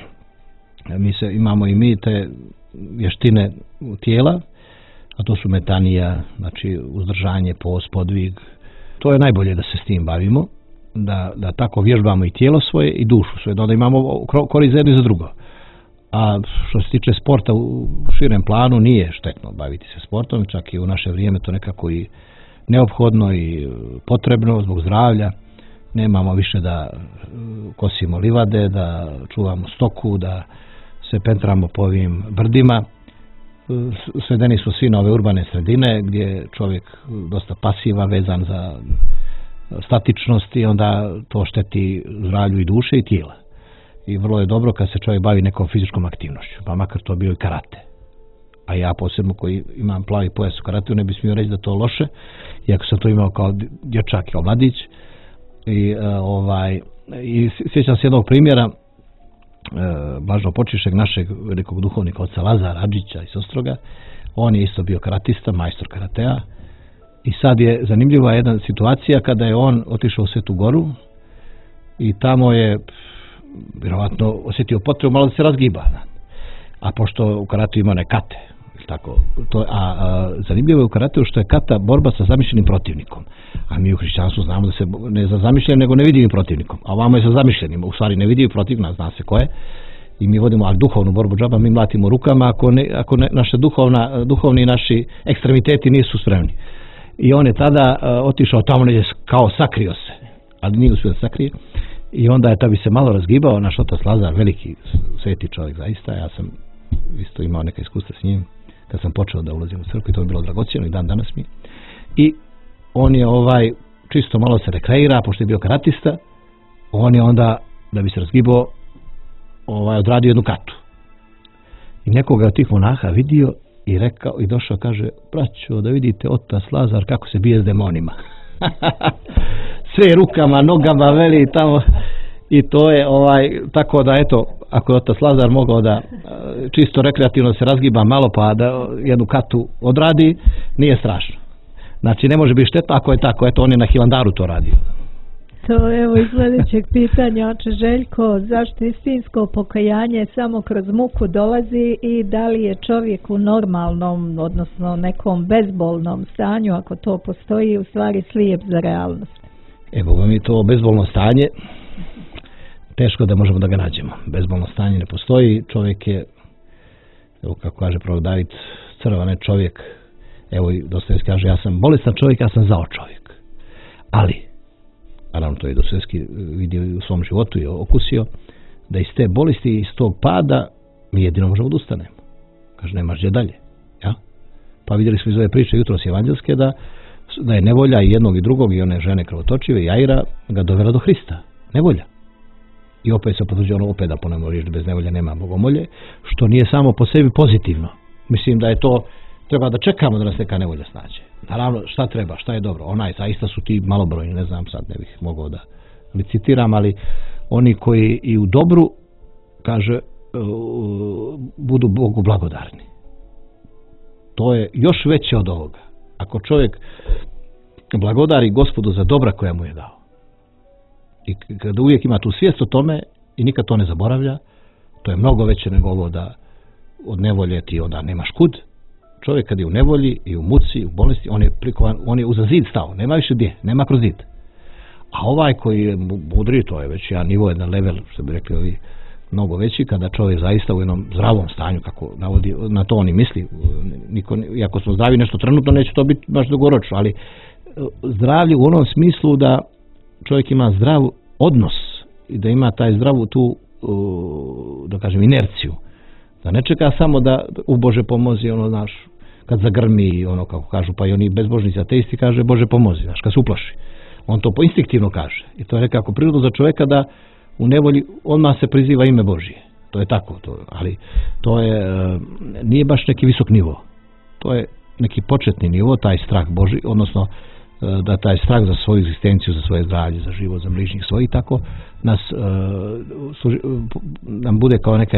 imamo i mi te vještine tijela, a to su metanija, znači uzdržanje, post, podvig. To je najbolje da se s tim bavimo, da tako vježbamo i tijelo svoje i dušu svoje, da onda imamo korist za jedno i za drugo. A što se tiče sporta u širem planu, nije štetno baviti se sportom, čak i u naše vrijeme to nekako i neophodno i potrebno zbog zdravlja. Nemamo više da kosimo livade, da čuvamo stoku, da se pentramo po ovim brdima. Svedeni su svi na ove urbane sredine gdje je čovjek dosta pasivan, vezan za statičnost i onda to šteti zdravlju i duše i tijela. I vrlo je dobro kad se čovjek bavi nekom fizičkom aktivnošću, pa makar to bio i karate. A ja posebno koji imam plavi pojas u karateu ne bi smio reći da to loše, iako sam to imao kao dječak, kao mladić. I sjećam se jednog primjera blaženopočivšeg našeg velikog duhovnika oca Lazara Adžića iz Ostroga. On je isto bio karatista, majstor karatea i sad je zanimljiva jedna situacija kada je on otišao u Svetu Goru i tamo je vjerovatno osjetio potrebu malo da se razgiba, a pošto u karateu ima one kate, tako, zanimljivo je u karateu što je kata borba sa zamišljenim protivnikom, a mi u hrišćanstvu znamo da se ne za zamišljenim nego nevidljivim protivnikom, a ovamo je za zamišljenim, u stvari nevidljivi protivnik, zna se ko je, i mi vodimo duhovnu borbu džaba, mi mlatimo rukama ako naše duhovni naši ekstremiteti nisu spremni. I on je tada otišao tamo negdje, kao sakrio se, ali nije uspio da sakrije, i onda bi se malo razgibao naš otac Lazar, veliki sveti čovjek zaista, ja sam isto imao neka iskustva s njim kad sam počeo da ulazim u crkvu i to je bilo dragocjeno i dan danas mi. I on je čisto malo se rekreira, pošto je bio karatista, on je onda, da bi se razgibao, odradio jednu katu. I nekoga od tih monaha vidio i rekao i došao, kaže, braćo, da vidite otac Lazar kako se bije s demonima. Sve rukama, nogama, veli tamo. I to je tako da eto, ako je otac Lazar mogao da čisto rekreativno se razgiba malo pa da jednu katu odradi, nije strašno. Znači ne može biti šteta ako je tako, eto on je na Hilandaru to radio. To evo iz sljedećeg pitanja, oče Željko, zašto istinsko pokajanje samo kroz muku dolazi i da li je čovjek u normalnom, odnosno nekom bezbolnom stanju, ako to postoji, u stvari slijep za realnost? Evo mi to bezbolno stanje, teško da možemo da ga nađemo. Bezbolno stanje ne postoji, čovjek je, evo kako kaže prorok David, crvan je čovjek, evo i Dostojevski kaže, ja sam bolestan čovjek, ja sam zao čovjek. Ali, naravno to je Dostojevski vidio u svom životu i okusio, da iz te bolesti i iz tog pada mi jedino možemo da ustanemo. Kaže, nemaš gdje dalje. Ja? Pa vidjeli smo iz ove priče jutros evanđelske da je nevolja i jednog i drugog i one žene krvotočive i Jaira ga dovela do Hrista. Nevolja. I opet se potvrđuje ono, opet da ponavljamo riječ, bez nevolje nema bogomolje, što nije samo po sebi pozitivno. Mislim da je to, treba da čekamo da nas neka nevolja snađe. Naravno, šta treba, šta je dobro, zaista su ti malobrojni, ne znam sad, ne bih mogao da licitiram, ali oni koji i u dobru, kaže, budu Bogu blagodarni. To je još veće od ovoga. Ako čovjek blagodari Gospodu za dobra koja mu je dao i kada uvijek ima tu svijest o tome i nikad to ne zaboravlja, to je mnogo veće nego ovo da od nevolje ti onda nemaš kud. Čovjek kad je u nevolji i u muci, u bolesti, on je uza zid stao, nema više gdje, nema kroz zid. A ovaj koji je mudri, to je već jedan nivo, jedan level, što bi rekli ovi, mnogo veći, kada čovjek zaista u jednom zdravom stanju, kako navodi, na to oni misli, iako smo zdravi nešto trenutno, neće to biti baš dugoročno, ali zdravlje u onom smislu da čovjek ima zdrav odnos i da ima taj zdravu tu, da kažem, inerciju. Da ne čeka samo da u Bože pomozi, ono, znaš, kad zagrmi, ono, kako kažu, pa i oni bezbožnici ateisti kaže Bože pomozi, znaš, kad se uplaši. On to instinktivno kaže. I to je nekako prirodno za čovjeka da u nevolji odmah se priziva ime Božije. To je tako, ali to je, nije baš neki visok nivo. To je neki početni nivo, taj strah Božji, odnosno da taj strah za svoju egzistenciju, za svoje zdravlje, za život, za bližnjih svojih, tako nam bude kao neka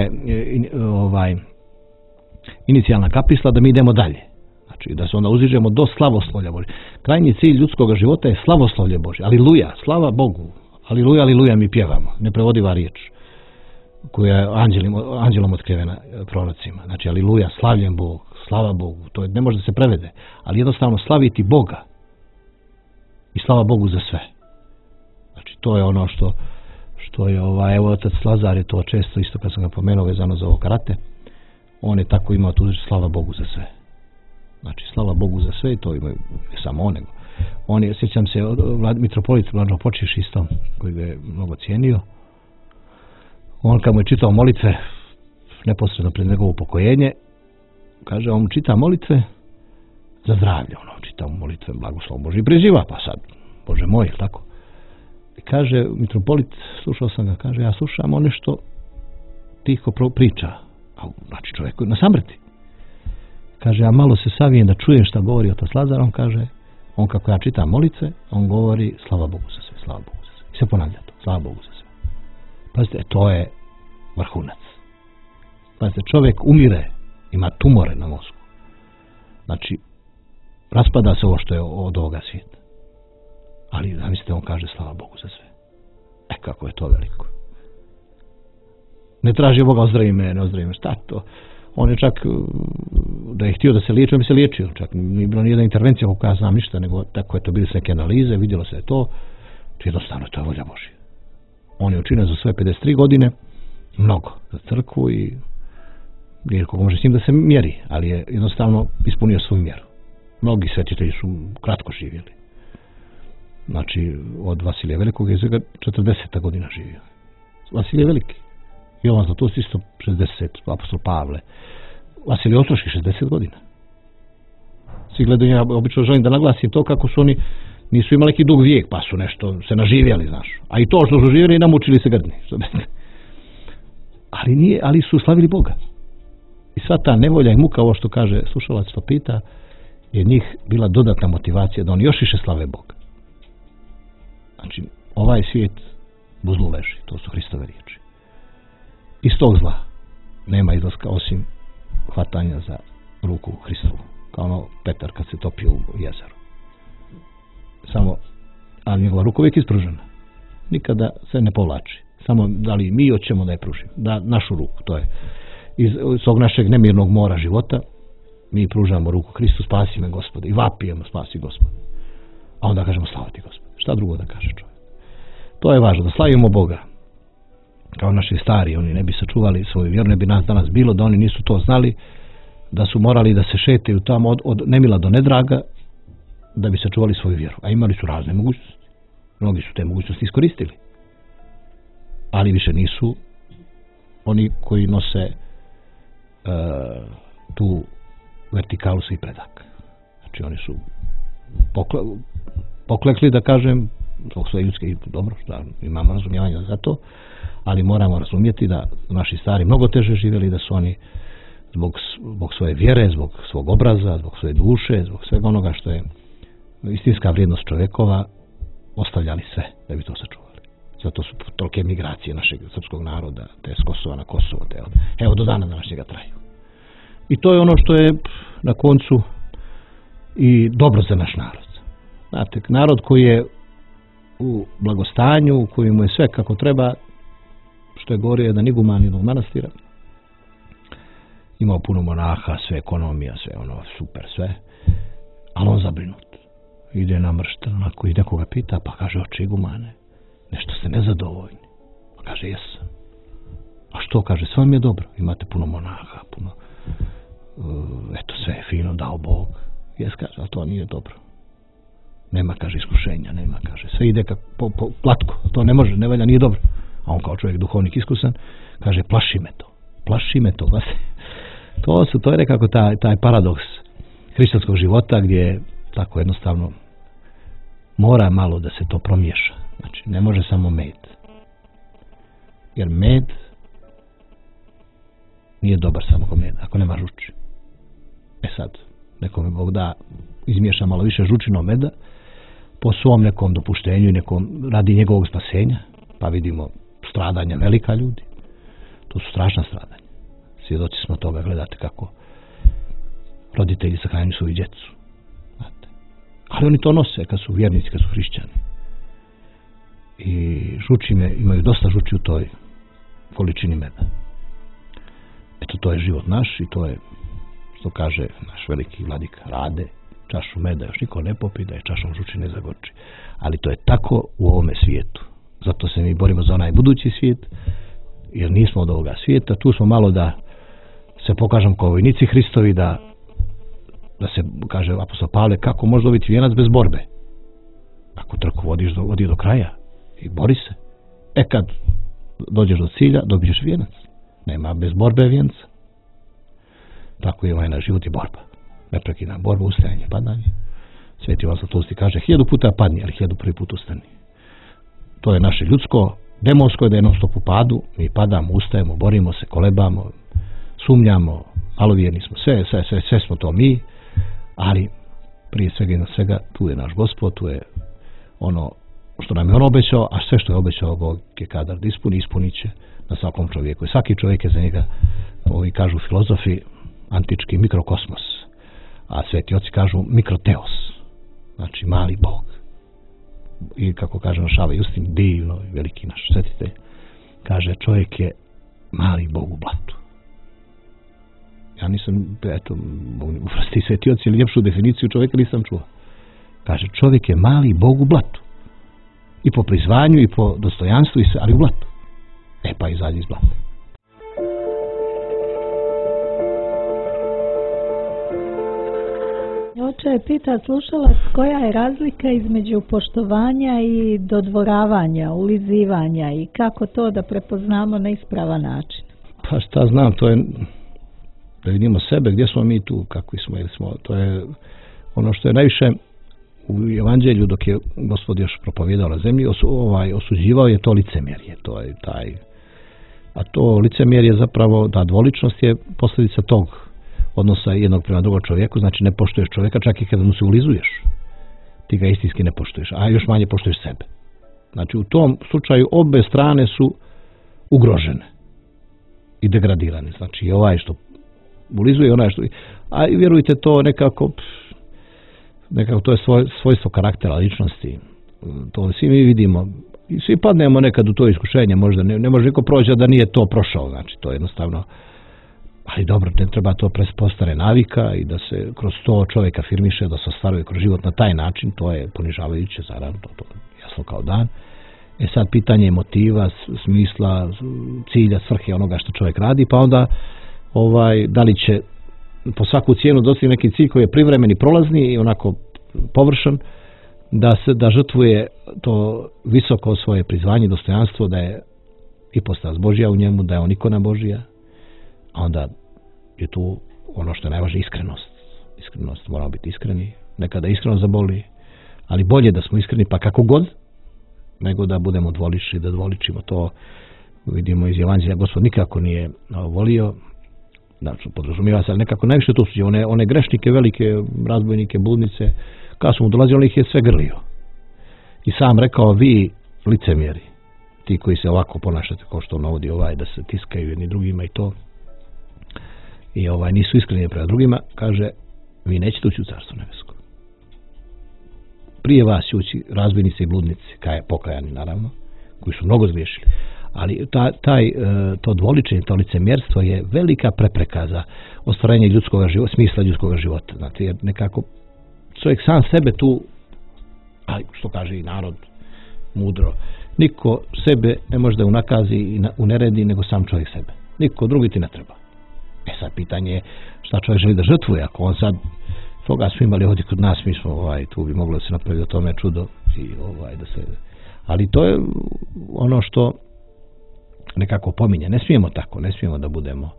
inicijalna kapisla da mi idemo dalje. Znači da se onda uziđemo do slavoslovlja Božje. Krajnji cilj ljudskog života je slavoslovlje Božje. Aliluja, slava Bogu. Aliluja, aliluja mi pjevamo. Neprevodiva riječ koja je anđelom otkrivena prorocima. Znači aliluja, slavljen Bog, slava Bogu. To ne može da se prevede. Ali jednostavno slaviti Boga i slava Bogu za sve. Znači to je ono što je evo otac Lazar je to često, isto kad sam ga pomenuo vezano za ovo karate, on je tako imao tu slava Bogu za sve. Znači slava Bogu za sve i to imaju ne samo on, nego on je, sjećam se, mitropolit Blažo Počivši isto, koji ga je mnogo cijenio, on kad mu je čitao molitve neposredno pred njegovo upokojenje, kaže, on čita molitve za zdravlje, on čita molitve blagoslovom Božji i preživa, pa sad, Bože moj, tako. I kaže, mitropolit, slušao sam ga, kaže, ja slušam ono što tiho priča, znači čovjek na samrti. Kaže, ja malo se savijem da čujem šta govori otac Lazar, on kaže, on kako ja čitam molitve, on govori slava Bogu za sve, slava Bogu za sve. I se ponavlja to, slava Bogu za sve. Pazite, to je vrhunac. Pazite, čovjek umire, ima tumore na mozgu. Znači, raspada se ovo što je od ovoga svijeta. Ali, zamislite, on kaže slava Bogu za sve. Kako je to veliko. Ne traži Boga ozdravi me, šta to? On je čak, da je htio da se liječi, on bi se liječio. Čak nije bilo nijedna intervencija, kako ja znam ništa, nego tako je to bili neke analize, vidjelo se to. Jednostavno, to je volja Božja. On je učinio za svoje 53 godine mnogo za crkvu i rijetko može s njim da se mjeri, ali je jednostavno ispunio svoju mjeru. Mnogi svetitelji su kratko živjeli. Znači, od Vasilija Velikog je 40. godina živio. Vasilije Veliki. Jovan Zlatoust isto 60, apostol Pavle. Vasilij Ostroški 60 godina. Svi gledaju, ja obično želim da naglasim to kako su oni nisu imali neki dug vijek, pa su nešto se naživjeli, znaš. A i to što su živjeli, namučili se grdni. Ali su slavili Boga. I sva ta nevolja i muka, ovo što kaže slušalac to pita, je njih bila dodatna motivacija da oni još više slave Boga. Znači, ovaj svijet buzlu leži, to su Hristove riječi. Iz tog zla nema izlaska osim hvatanja za ruku Hristovu, kao ono Petar kad se topio u jezeru. Samo, ali njegova ruka uvijek ispružena. Nikada se ne povlači. Samo da li mi hoćemo da je pružimo, da našu ruku, to je iz tog našeg nemirnog mora života, mi pružamo ruku Hristu, spasi me Gospode, i vapijemo, spasi Gospode. A onda kažemo slava ti Gospode. Šta drugo da kaže čovjek? To je važno, da slavimo Boga. Kao naši stari, oni ne bi sačuvali svoju vjeru, ne bi nas danas bilo da oni nisu to znali, da su morali da se šetaju tamo od nemila do nedraga, da bi sačuvali svoju vjeru. A imali su razne mogućnosti. Mnogi su te mogućnosti iskoristili. Ali više nisu oni koji nose tu vertikalu svih predaka. Znači oni su poklekli, da kažem, zbog svoje ljudske, dobro, da imamo razumijevanja za to, ali moramo razumjeti da naši stari mnogo teže živjeli, da su oni zbog svoje vjere, zbog svog obraza, zbog svoje duše, zbog svega onoga što je istinska vrijednost čovjekova, ostavljali sve da bi to sačuvali. Zato su tolike migracije našeg srpskog naroda, te s Kosova na Kosovo, te evo do dana današnjega traju. I to je ono što je na koncu i dobro za naš narod. Znate, narod koji je u blagostanju, u kojem mu je sve kako treba, što je govorio jedan iguman jednog manastira, imao puno monaha, sve ekonomija, sve ono super, sve, ali on zabrinut. Ide namršten, onako i nekoga pita, pa kaže, oče igumane, nešto ste nezadovoljni. Pa kaže, jesam. A što, kaže, sve vam je dobro, imate puno monaha, puno, eto, sve je fino, dao Bog. Jes, kaže, ali to nije dobro. Nema, kaže, iskušenja, nema, kaže, sve ide po platku, to ne može, ne valja, nije dobro. A on kao čovjek duhovnik iskusan, kaže, plaši me to. To je nekako taj paradoks hrišćanskog života gdje tako jednostavno mora malo da se to promiješa. Znači, ne može samo med. Jer med nije dobar samo ko med, ako nema žuči. Sad, nekome Bog da izmiješa malo više žučinog meda po svom nekom dopuštenju i nekom radi njegovog spasenja, pa vidimo stradanja velika ljudi. To su strašna stradanja. Svjedoci smo toga, gledate kako roditelji sahranjuju svoju djecu. Znate. Ali oni to nose kad su vjernici, kad su hrišćani. I žučine imaju dosta žuči u toj količini meda. Eto, to je život naš i to je, što kaže naš veliki vladika, rade čašu meda, još niko ne popi da je čašom žuči ne zagorči. Ali to je tako u ovome svijetu. Zato se mi borimo za onaj budući svijet, jer nismo od ovoga svijeta. Tu smo malo da se pokažem kao vojnici Hristovi, da se kaže apostol Pavle, kako može dobiti vijenac bez borbe? Ako trku vodi do kraja i bori se. Kad dođeš do cilja, dobit ćeš vijenac. Nema bez borbe vijenca. Tako je ovaj naš život i borba. Neprekidna borba, ustajanje, padanje. Sveti Ivan Zlatoust kaže 1000 puta padni, ali 1000 prvi put ustani. To je naše ljudsko, demonsko je da jednom stop u padu, mi padamo, ustajemo, borimo se, kolebamo, sumnjamo, malovjerni smo, sve smo to mi, ali prije svega i na svega tu je naš Gospod, tu je ono što nam je on obećao, a sve što je obećao Bog je kadar da ispunit će na svakom čovjeku. I svaki čovjek je za njega, ovi kažu filozofi, antički mikrokosmos, a sveti oci kažu mikroteos, znači mali Bog. I kako kaže naš Ava Justin, divno, veliki naš svetitelj, kaže čovjek je mali Bog u blatu. Ja nisam, eto, uprosti sveti oci, ili ljepšu definiciju čovjeka nisam čuo. Kaže, čovjek je mali Bog u blatu. I po prizvanju, i po dostojanstvu, ali u blatu. Pa izađi iz blata. Oče, pita slušalac, koja je razlika između poštovanja i dodvoravanja, ulizivanja i kako to da prepoznamo na ispravan način? Pa šta znam, to je da vidimo sebe, gdje smo mi tu, kakvi smo ili smo, to je ono što je najviše u evanđelju dok je Gospod još propovijedao na zemlji, osuđivao je to licemjerje, to je a to licemjerje zapravo, ta dvoličnost je posljedica tog odnosa jednog prema drugog čovjeku, znači ne poštuješ čovjeka čak i kada mu se ulizuješ, ti ga istinski ne poštuješ, a još manje poštuješ sebe. Znači u tom slučaju obe strane su ugrožene i degradirane, znači i ovaj što ulizuje, onaj što... A vjerujte, to nekako to je svojstvo karaktera, ličnosti, to svi mi vidimo i svi padnemo nekad u to iskušenje, možda ne može niko proći da nije to prošao, znači to je jednostavno. Ali dobro, ne treba to postare navika i da se kroz to čovjek afirmiše, da se ostvaruje kroz život na taj način, to je ponižavajuće, naravno, to jasno kao dan. Sad pitanje motiva, smisla, cilja, svrhe onoga što čovjek radi, pa onda da li će po svaku cijenu dostignuti neki cilj koji je privremeni, prolazni i onako površan, da žrtvuje to visoko svoje prizvanje i dostojanstvo, da je ipostas Božja u njemu, da je on ikona Božja. A onda je tu ono što je najvažnije, iskrenost, moramo biti iskreni, nekada iskreno zaboli, ali bolje da smo iskreni pa kako god, nego da budemo dvolični, da dvoličimo. To vidimo iz Evanđelja, Gospod nikako nije volio, znači podrazumijeva se, ali nekako najviše to suđe, one grešnike, velike razbojnike, bludnice, kada su mu dolazili, on ih je sve grlio. I sam rekao, vi licemjeri, ti koji se ovako ponašate kao što navodi da se tiskaju jedni drugima i to i nisu iskreni prema drugima, kaže, vi nećete ući u Carstvo nebesko. Prije vas će ući razbojnici i bludnici, pokajani naravno, koji su mnogo zgriješili. Ali to dvoličenje, to licemjerstvo je velika prepreka za ostvarenje ljudskog života, smisla ljudskog života. Znate, jer nekako čovjek sam sebe tu, ali što kaže i narod mudro, niko sebe ne može da unakazi i uneredi nego sam čovjek sebe. Niko drugi ti ne treba. Sad pitanje je šta čovjek želi da žrtvuje. Ako on sad, toga smo imali ovdje kod nas, mi smo tu bi moglo da se napravi o tome čudo i da se... Ali to je ono što nekako pominje. Ne smijemo tako, ne smijemo da budemo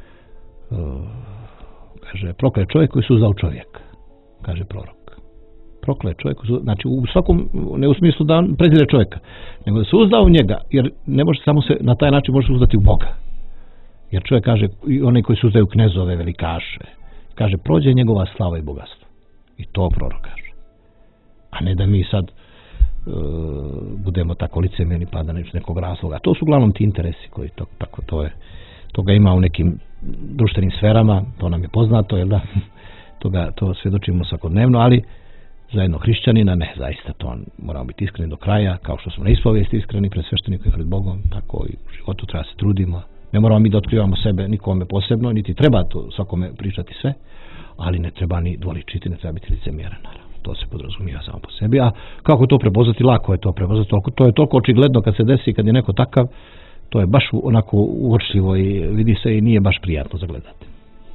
kaže, proklet čovjek koji se uzdao čovjeka, kaže prorok. Proklet čovjek, znači u svakom, ne u smislu da on prezire čovjeka, nego da se uzdao u njega, jer ne može samo se, na taj način može se uzdati u Boga. Jer čovjek kaže, i oni koji se uzdaju knezove, velikaše, kaže, prođe njegova slava i bogatstvo. I to prorok kaže. A ne da mi sad budemo tako licemjerni pa da neće nekog razloga. To su uglavnom ti interesi koji toga ima u nekim društvenim sferama, to nam je poznato, jel da? To svjedočimo svakodnevno, ali za jednog hrišćanina ne, zaista to moramo biti iskreni do kraja, kao što smo na ispovijesti iskreni pred sveštenikom i pred Bogom, tako i u životu treba se trudimo. Ne moramo mi da otkrivamo sebe nikome posebno, niti treba to svakome pričati sve, ali ne treba ni dvoličiti, ne treba biti licemjeran, naravno. To se podrazumijeva samo po sebi. A kako to prepoznati? Lako je to prepoznati. To je toliko očigledno kad se desi, kad je neko takav, to je baš onako uočljivo i vidi se i nije baš prijatno za gledati.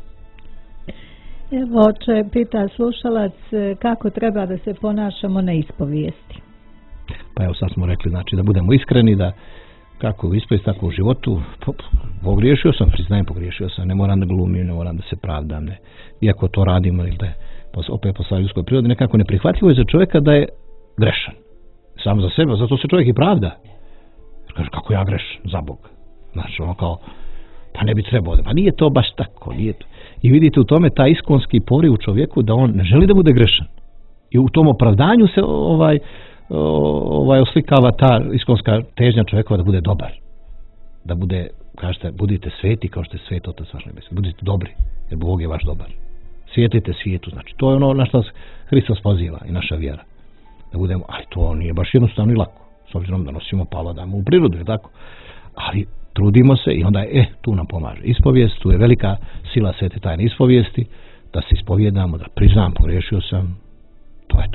Evo, oče, pita slušalac kako treba da se ponašamo na ispovijesti. Pa evo sad smo rekli, znači da budemo iskreni, da kako u ispovijesti, tako u životu, pogriješio sam, priznajem pogriješio sam, ne moram da glumim, ne moram da se pravdam, ne. Iako to radimo ili da je opet po svojoj ljudskoj prirodi, nekako neprihvatljivo je za čovjeka da je grešan. Samo za sebe, zato se čovjek i pravda. Kaže, kako ja grešan, za Bog. Znači, ono kao, pa ne bi trebao. Pa nije to baš tako. Nije to. I vidite u tome taj iskonski poriv u čovjeku da on ne želi da bude grešan. I u tom opravdanju se oslikava ta iskonska težnja čovjekova da bude dobar. Da bude, kažete, budite sveti kao što je svet Otac vaš nebesni. Budite dobri, jer Bog je vaš dobar. Svijetlite svijetu, znači to je ono na što Hristos poziva i naša vjera. Da budemo, ali to nije baš jednostavno i lako, s obzirom da nosimo palo damo u prirodu, je tako? Ali trudimo se i onda je, tu nam pomaže ispovijest, tu je velika sila svete tajne ispovijesti, da se ispovjedamo, da priznam, pogriješio sam, to je to.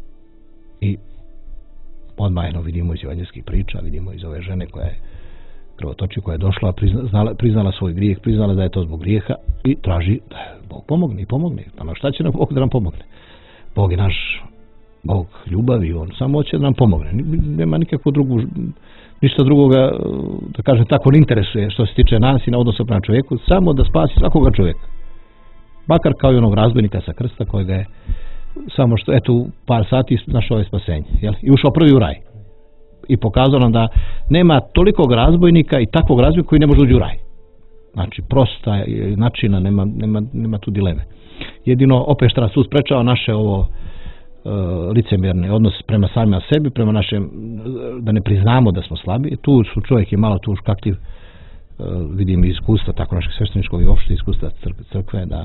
I odmah vidimo iz evanđelskih priča, vidimo iz ove žene koja je krvotoči, koja je došla, priznala svoj grijeh, priznala da je to zbog grijeha i traži da Bog pomogne i pomogne. Ono šta će nam Bog da nam pomogne? Bog je naš Bog ljubavi, on samo hoće da nam pomogne. Nema ništa drugoga, da kažem tako, ne interesuje što se tiče nas i na odnosu prema čovjeku, samo da spasi svakoga čovjeka. Makar kao i onog razbojnika sa krsta kojega je samo što, eto, u par sati našao je spasenje. Jel? I ušao prvi u raj. I pokazao nam da nema tolikog razbojnika i takvog razbojnika koji ne može ući u raj. Znači, prosta načina, nema tu dileme. Jedino, opet što nas tu sprečava naše ovo licemjerne odnos prema samima sebi, prema našem, da ne priznamo da smo slabi. Tu su čovjek je malo tu škakljiv, vidim iz iskustva, tako našeg svešteničkog i opšte iskustva crkve, da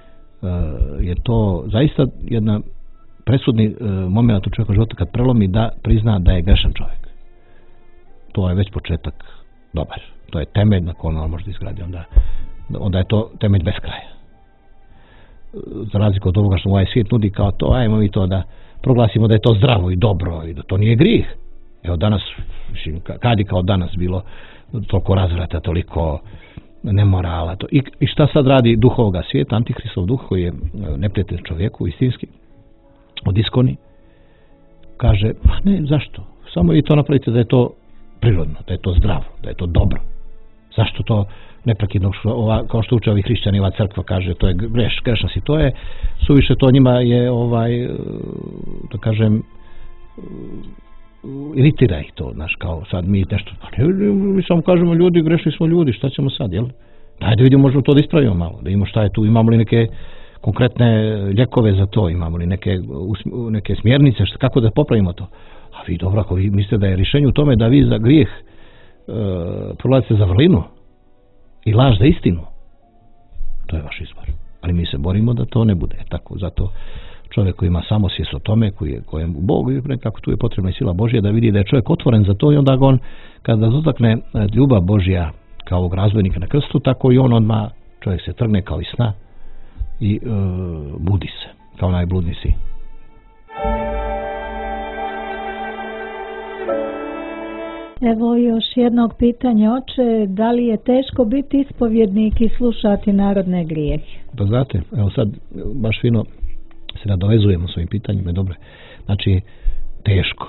je to zaista jedna presudni moment u čovjekovog života kad prelomi da prizna da je grešan čovjek. To je već početak dobar. To je temelj na kojem on može izgradi. Onda je to temelj bez kraja. Za razliku od ovoga što ovaj svijet nudi kao to, ajmo mi to da proglasimo da je to zdravo i dobro i da to nije grijeh. Evo danas, kad je kao danas bilo toliko razvrata, toliko nemorala. I šta sad radi duh ovoga svijeta, Antihristov duh koji je neprijatelj čovjeku istinski, od iskoni, kaže, ne, zašto? Samo vi to napravite da je to prirodno, da je to zdravo, da je to dobro. Zašto to neprekidno, kao što uče ovi hrišćani, ova crkva kaže, to je grešno si, to je suviše, to njima je, da kažem, iritira ih to, znaš, kao sad mi nešto, mi samo kažemo ljudi, grešni smo ljudi, šta ćemo sad, jel? Daj da vidimo, možemo to da ispravimo malo, da imamo šta je tu, imamo li neke konkretne ljekove za to, imamo li neke smjernice, kako da popravimo to. A vi dobro, ako vi mislite da je rješenje u tome da vi za grijeh prolazite za vrlinu i laž za istinu, to je vaš izbor. Ali mi se borimo da to ne bude tako. Zato čovjek koji ima samosvijest o tome, kojem Bog, nekako tu je potrebna i sila Božja da vidi da je čovjek otvoren za to i onda ga on, kada dotakne ljubav Božja kao ovog razbojnika na krstu, tako i on odmah, čovjek se trgne kao iz sna i budi se, kao najbludni sin. Evo još jednog pitanja, oče, da li je teško biti ispovjednik i slušati narodne grijehe? Pa znate, evo sad baš fino se nadovezujemo s ovim pitanjima, dobro. Znači, teško.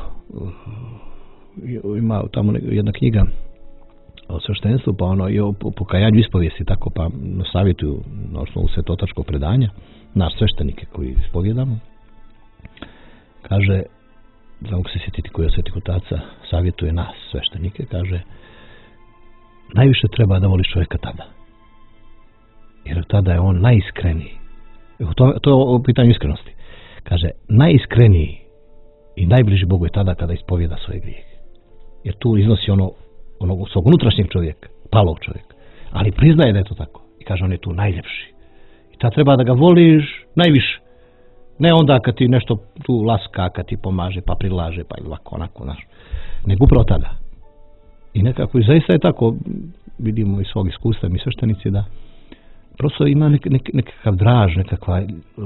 Ima tamo jedna knjiga o sveštenstvu, pa ono i o pokajanju ispovijesti, tako pa savjetuju na osnovu svetotačkog predanja, naš sveštenike koji ispovjedamo. Kaže, da mogu se sjetiti koji od svetih otaca savjetuje nas, sveštenike, kaže, najviše treba da voliš čovjeka tada. Jer tada je on najiskreniji. To je o pitanju iskrenosti. Kaže, najiskreniji i najbliži Bogu je tada kada ispovjeda svoje grijehe. Jer tu iznosi onog svog unutrašnjeg čovjeka, palog čovjeka. Ali priznaje da je to tako. I kaže, on je tu najljepši. I tad treba da ga voliš najviše. Ne onda kad ti nešto tu laska, kad ti pomaže, pa prilaže, pa ovako, onako, naš. Nego upravo tada. I nekako, i zaista je tako, vidimo iz svog iskustva, mi sveštenici, da prosto ima nekakav draž, nekakva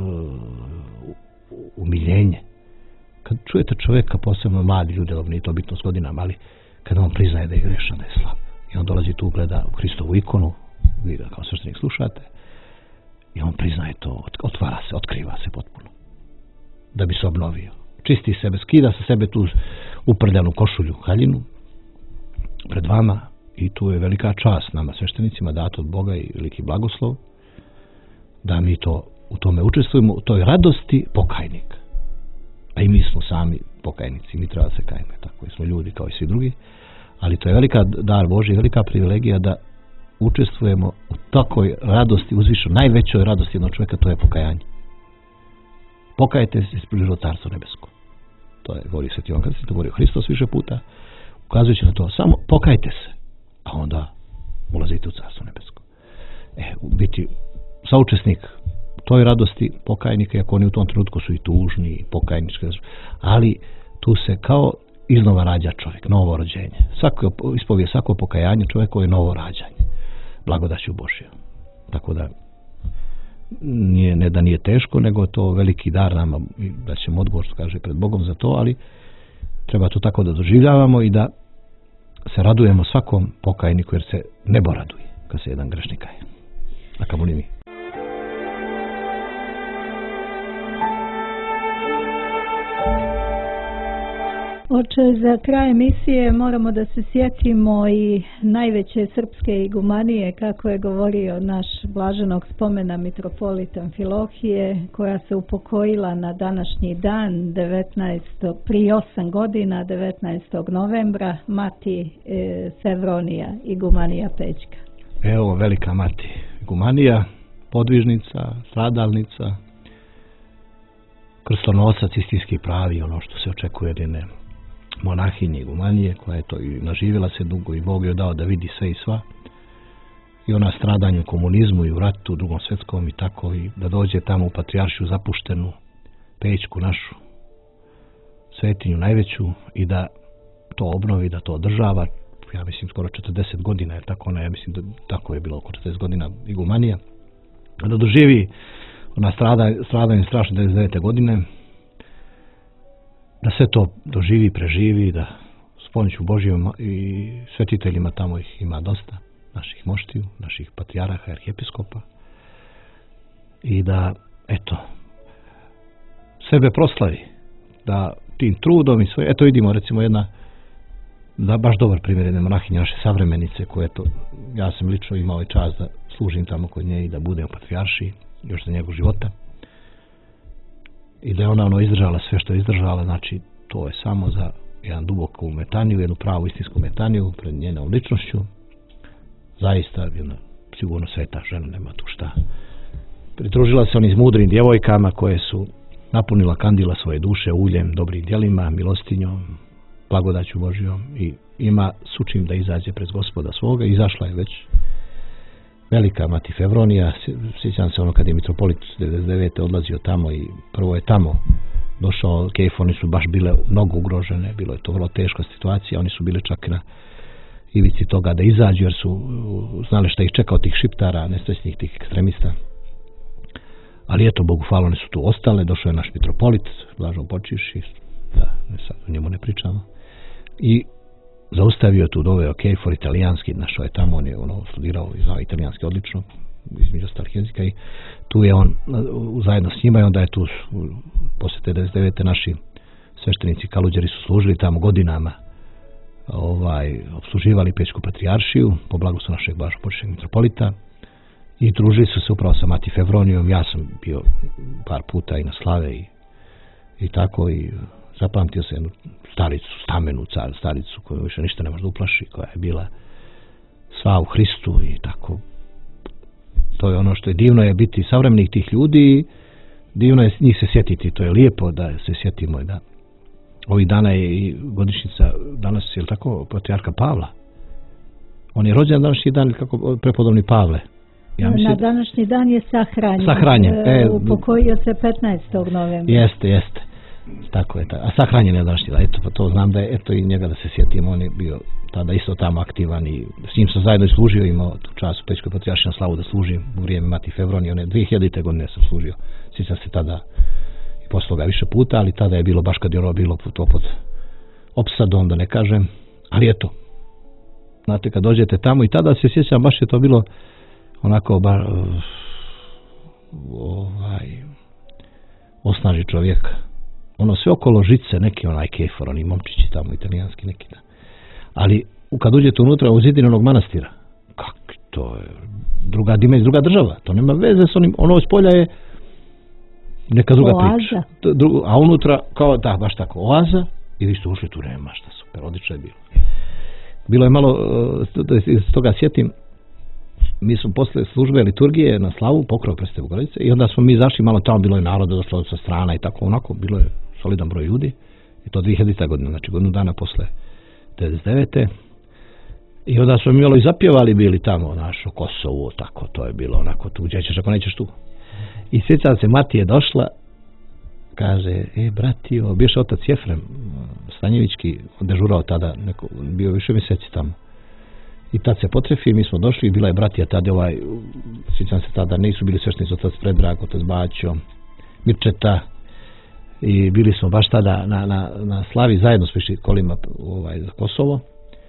umiljenje. Kad čujete čovjeka, posebno mladi ljudi, nije to bitno s godinama, ali kada on priznaje da je grešan, da je slab. I on dolazi tu, gleda u Hristovu ikonu, vi ga kao sveštenik slušate, i on priznaje to, otvara se, otkriva se potpuno. Da bi se obnovio. Čisti sebe, skida sa sebe tu uprdanu košulju, haljinu pred vama i tu je velika čast nama sveštenicima dato od Boga i veliki blagoslov da mi to u tome učestvujemo, u toj radosti pokajnika. A i mi smo sami pokajnici, mi treba da se kajemo, tako i smo ljudi kao i svi drugi, ali to je velika dar Božji, velika privilegija da učestvujemo u takoj radosti, uzvišeno najvećoj radosti jednog čovjeka, to je pokajanje. Pokajte se približilo Carstvo nebesko. To je govori Sveti Ivan Krstitelj, to govori Hristos više puta, ukazujući na to, samo pokajte se, a onda ulazite u Carstvo nebesko. Biti saučesnik toj radosti pokajnika, iako oni u tom trenutku su i tužni, i pokajnički, ali tu se kao iznova rađa čovjek, novo rođenje. Svako ispovije, svako pokajanje čovjekovo je novo rađanje, blagodaću Božjom. Tako da ne da nije teško, nego to veliki dar nama da ćemo odgovor, što kaže, pred Bogom za to, ali treba to tako da doživljavamo i da se radujemo svakom pokajniku, jer se nebo raduje kad se jedan grešnik kaje. A kamoli mi. Oče, za kraj emisije moramo da se sjetimo i najveće srpske igumanije, kako je govorio naš blaženog spomena mitropolita Amfilohije, koja se upokojila na današnji dan, prije 8 godina, 19. novembra, mati Sevronija, igumanija Pećka. Evo, velika mati igumanija, podvižnica, stradalnica, krstonosac istinski pravi, ono što se očekuje jedine monahinje igumanije, koja je to i naživjela se dugo i Bog je dao da vidi sve i sva. I ona stradanje u komunizmu i u ratu, u Drugom svjetskom i tako, i da dođe tamo u patrijaršiju zapuštenu Pećku našu, svetinju najveću, i da to obnovi, da to održava, ja mislim skoro 40 godina, jer tako ona, ja mislim da tako je bilo oko 40 godina igumanija, da doživi ona stradanje strašno 99. godine, da sve to doživi, preživi, da s pomoću Božjom i svetiteljima, tamo ih ima dosta, naših moštiju, naših patrijaraha, arhijepiskopa, i da, eto, sebe proslavi, da tim trudom i svoje, eto vidimo recimo jedna, da baš dobar primjer jedne monahinje, naše savremenice, koje to, ja sam lično imao i čast da služim tamo kod nje i da budem u patrijaršiji, još za njegov života. I da je ona izdržala sve što je izdržala, znači to je samo za jedan duboku metaniju, jednu pravu istinsku metaniju pred njenom ličnošću. Zaista jedna sigurno sveta žena, nema tu šta. Pridružila se onim mudrim djevojkama koje su napunila kandila svoje duše uljem, dobrim djelima, milostinjom, blagodaću Božjom i ima sučim da izađe pred Gospoda svoga. Izašla je već velika Mati Fevronija. Sjećam se ono kad je mitropolit 99. odlazio tamo i prvo je tamo došao Kejf, oni su baš bile mnogo ugrožene, bilo je to vrlo teška situacija, oni su bili čak na ivici toga da izađu jer su znali šta ih čeka od tih šiptara, nesrećnih tih ekstremista. Ali eto, Bogu hvala, one su tu ostale, došao je naš mitropolit, blažno počivši, da sad o njemu ne pričamo, i zaustavio tu, doveo Kejfor italijanski, našao je tamo, on je studirao i znao italijanski odlično, između ostalih jezika, i tu je on zajedno s njima, i onda je tu posle 99. naši sveštenici Kaluđeri su služili tamo godinama, obsluživali Pećku patrijaršiju po blagoslovu našeg blažno počivšeg mitropolita, i družili su se upravo sa Mati Fevronijom. Ja sam bio par puta i na slave i tako, i zapamtio se jednu staricu, stamenu staricu koju više ništa ne može da uplaši, koja je bila sva u Hristu i tako. To je ono što je divno, je biti savremenih tih ljudi, divno je njih se sjetiti, to je lijepo da se sjetimo. Da ovih dana je i godišnjica, danas je tako, patrijarha Pavla. On je rođen današnji dan kako prepodobni Pavle. Ja mislim, na današnji dan je sahranjen. Upokojio se 15. novembra. Jeste. Tako je. A sahranjen je današnji dan. Eto, pa to znam da je, eto, i njega da se sjetimo. On je bio tada isto tamo aktivan i s njim sam zajedno i služio, imao tu čast u Pećkoj patrijaršiji na slavu da služim u vrijeme Mati Fevronije. One 2000. godine sam služio. Sjećam se tada i posle toga više puta, ali tada je bilo baš kad je ono bilo to pod opsadom, da ne kažem. Ali eto, znate, kad dođete tamo, i tada se sjećam, baš je to bilo onako osnaži čovjeka. Ono sve okolo žice, neki onaj Kejfor, oni momčići tamo italijanski neki, da. Ali kad uđete unutra u zidine onog manastira, kak, to je druga dimenzija, druga država, to nema veze s onim, ono iz polja je neka druga priča. A unutra, kao da, baš tako, oaza, i vi ste ušli tu, nema šta, super, odlično je bilo. Bilo je malo, iz toga sjetim, mi smo posle službe liturgije na slavu pokrov Presvete Bogorodice, i onda smo mi zašli malo tamo, bilo je naroda, došlo sa strana i tako onako, bilo je solidan broj ljudi, i to 2000. godina, znači godinu dana posle 99. I onda smo mi malo i zapjevali, bili tamo našo Kosovo, tako, to je bilo onako, tu gdje ćeš ako nećeš tu. I sjećam se, Mati je došla, kaže, bratio, bioš otac Jefrem Stanjevićki, dežurao tada, bio više mjeseci tamo. I tad se potrefi, mi smo došli i bila je bratija tada, sjećam se tada, nisu bili sveštenici, otac Predrag, otac Baćo, Mirčeta, i bili smo baš tada na slavi, zajedno smo išli kolima za Kosovo,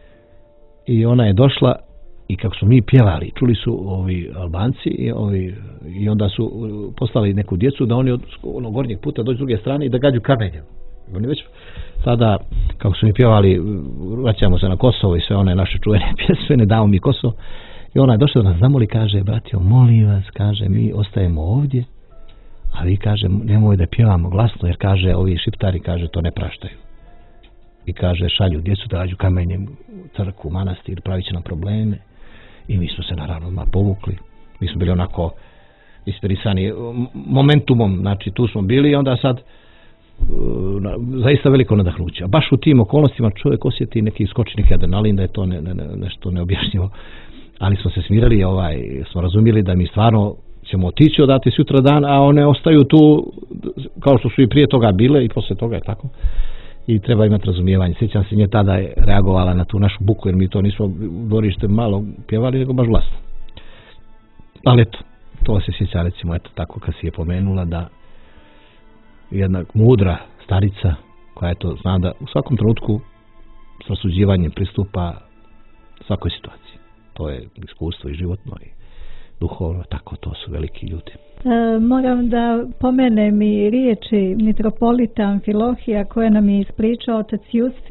i ona je došla, i kako smo mi pjevali, čuli su ovi Albanci i onda su poslali neku djecu da oni od onog gornjeg puta dođu s druge strane i da gađu kamenjem. Oni već tada, kako su mi pjevali, vraćamo se na Kosovo i sve one naše čuvene pjesme, ne damo mi Kosovo, i ona je došla da nas zamoli, kaže, bratio, molim vas, kaže, mi ostajemo ovdje, a vi, kaže, nemoj da pjevamo glasno, jer, kaže, ovi šiptari, kaže, to ne praštaju. I, kaže, šalju djecu da gađu kamenjem crkvu, manastir, pravit će nam probleme. I mi smo se naravno povukli. Mi smo bili onako inspirisani momentumom, znači tu smo bili, i onda sad zaista veliko nadahnuće. A baš u tim okolnostima čovjek osjeti neki skočnik adrenalin, da je to nešto neobjašnjivo. Ali smo se smirali, smo razumjeli da mi stvarno ćemo otići odati sutra dan, a one ostaju tu kao što su i prije toga bile i posle toga je tako. I treba imati razumijevanje. Sjećam se, nje tada je reagovala na tu našu buku, jer mi to nismo u dvorište malo pjevali, nego baš glasno. Ali eto, to se sjeća, recimo, eto tako kad si je pomenula, da jedna mudra starica koja to zna da u svakom trenutku s rasuđivanjem pristupa svakoj situaciji. To je iskustvo i životno i duhovno, tako, to su veliki ljudi. Moram da pomenem i riječi mitropolita Amfilohija koje nam je ispričao otac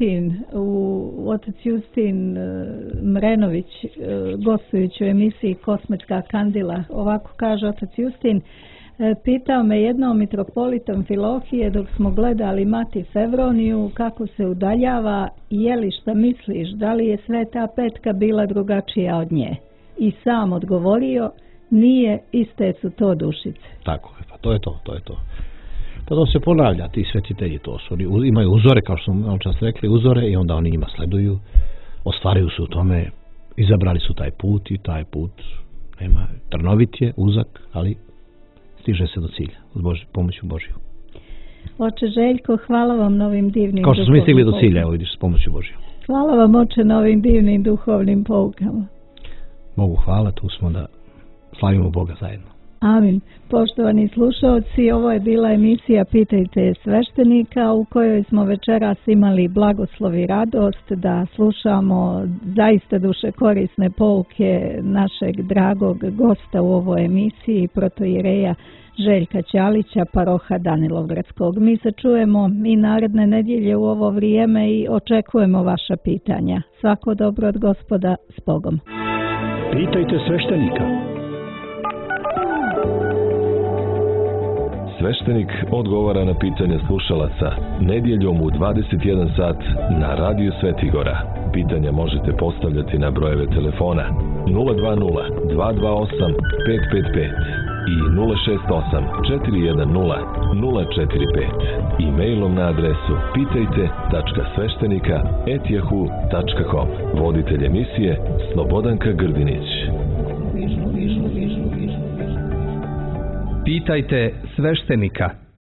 Justin Mrenović, gostujući u emisiji Kosmetska kandila. Ovako kaže otac Justin: pitao me jednom mitropolit Amfilohije dok smo gledali Mati Fevroniju kako se udaljava, je li šta misliš, da li je Sveta Petka bila drugačija od nje? I sam odgovorio: nije, iste su to dušice. Tako je, pa to je to. Pa to se ponavlja, ti svetitelji, to su, oni imaju uzore, kao što smo malo čas rekli, uzore, i onda oni njima sleduju, ostvaruju se u tome, izabrali su taj put i taj put nema, trnovit je, uzak, ali stiže se do cilja, uz pomoću Božju. Oče Željko, hvala vam na ovim divnim kao što smo mi stigli do cilja, evo vidiš, s pomoću Božju. Hvala vam, oče, na ovim divnim duhovnim poukama. Bogu hvala, tu smo da slavimo Boga zajedno. Amin. Poštovani slušalci, ovo je bila emisija Pitajte sveštenika, u kojoj smo večeras imali blagoslov i radost da slušamo zaista dušekorisne pouke našeg dragog gosta u ovoj emisiji, protoijereja Željka Ćalića, paroha Danilovgradskog. Mi se čujemo i naredne nedjelje u ovo vrijeme i očekujemo vaša pitanja. Svako dobro od Gospoda, s Bogom. Pitajte sveštenika. Sveštenik odgovara na pitanja slušalaca nedjeljom u 21 sat na Radiju Svetigora. Pitanja možete postavljati na brojeve telefona 020 228 555 i 068 410 045 i mailom na adresu pitajte.sveštenika@yahoo.com. Voditelj emisije Slobodanka Grdinić. Pitajte sveštenika.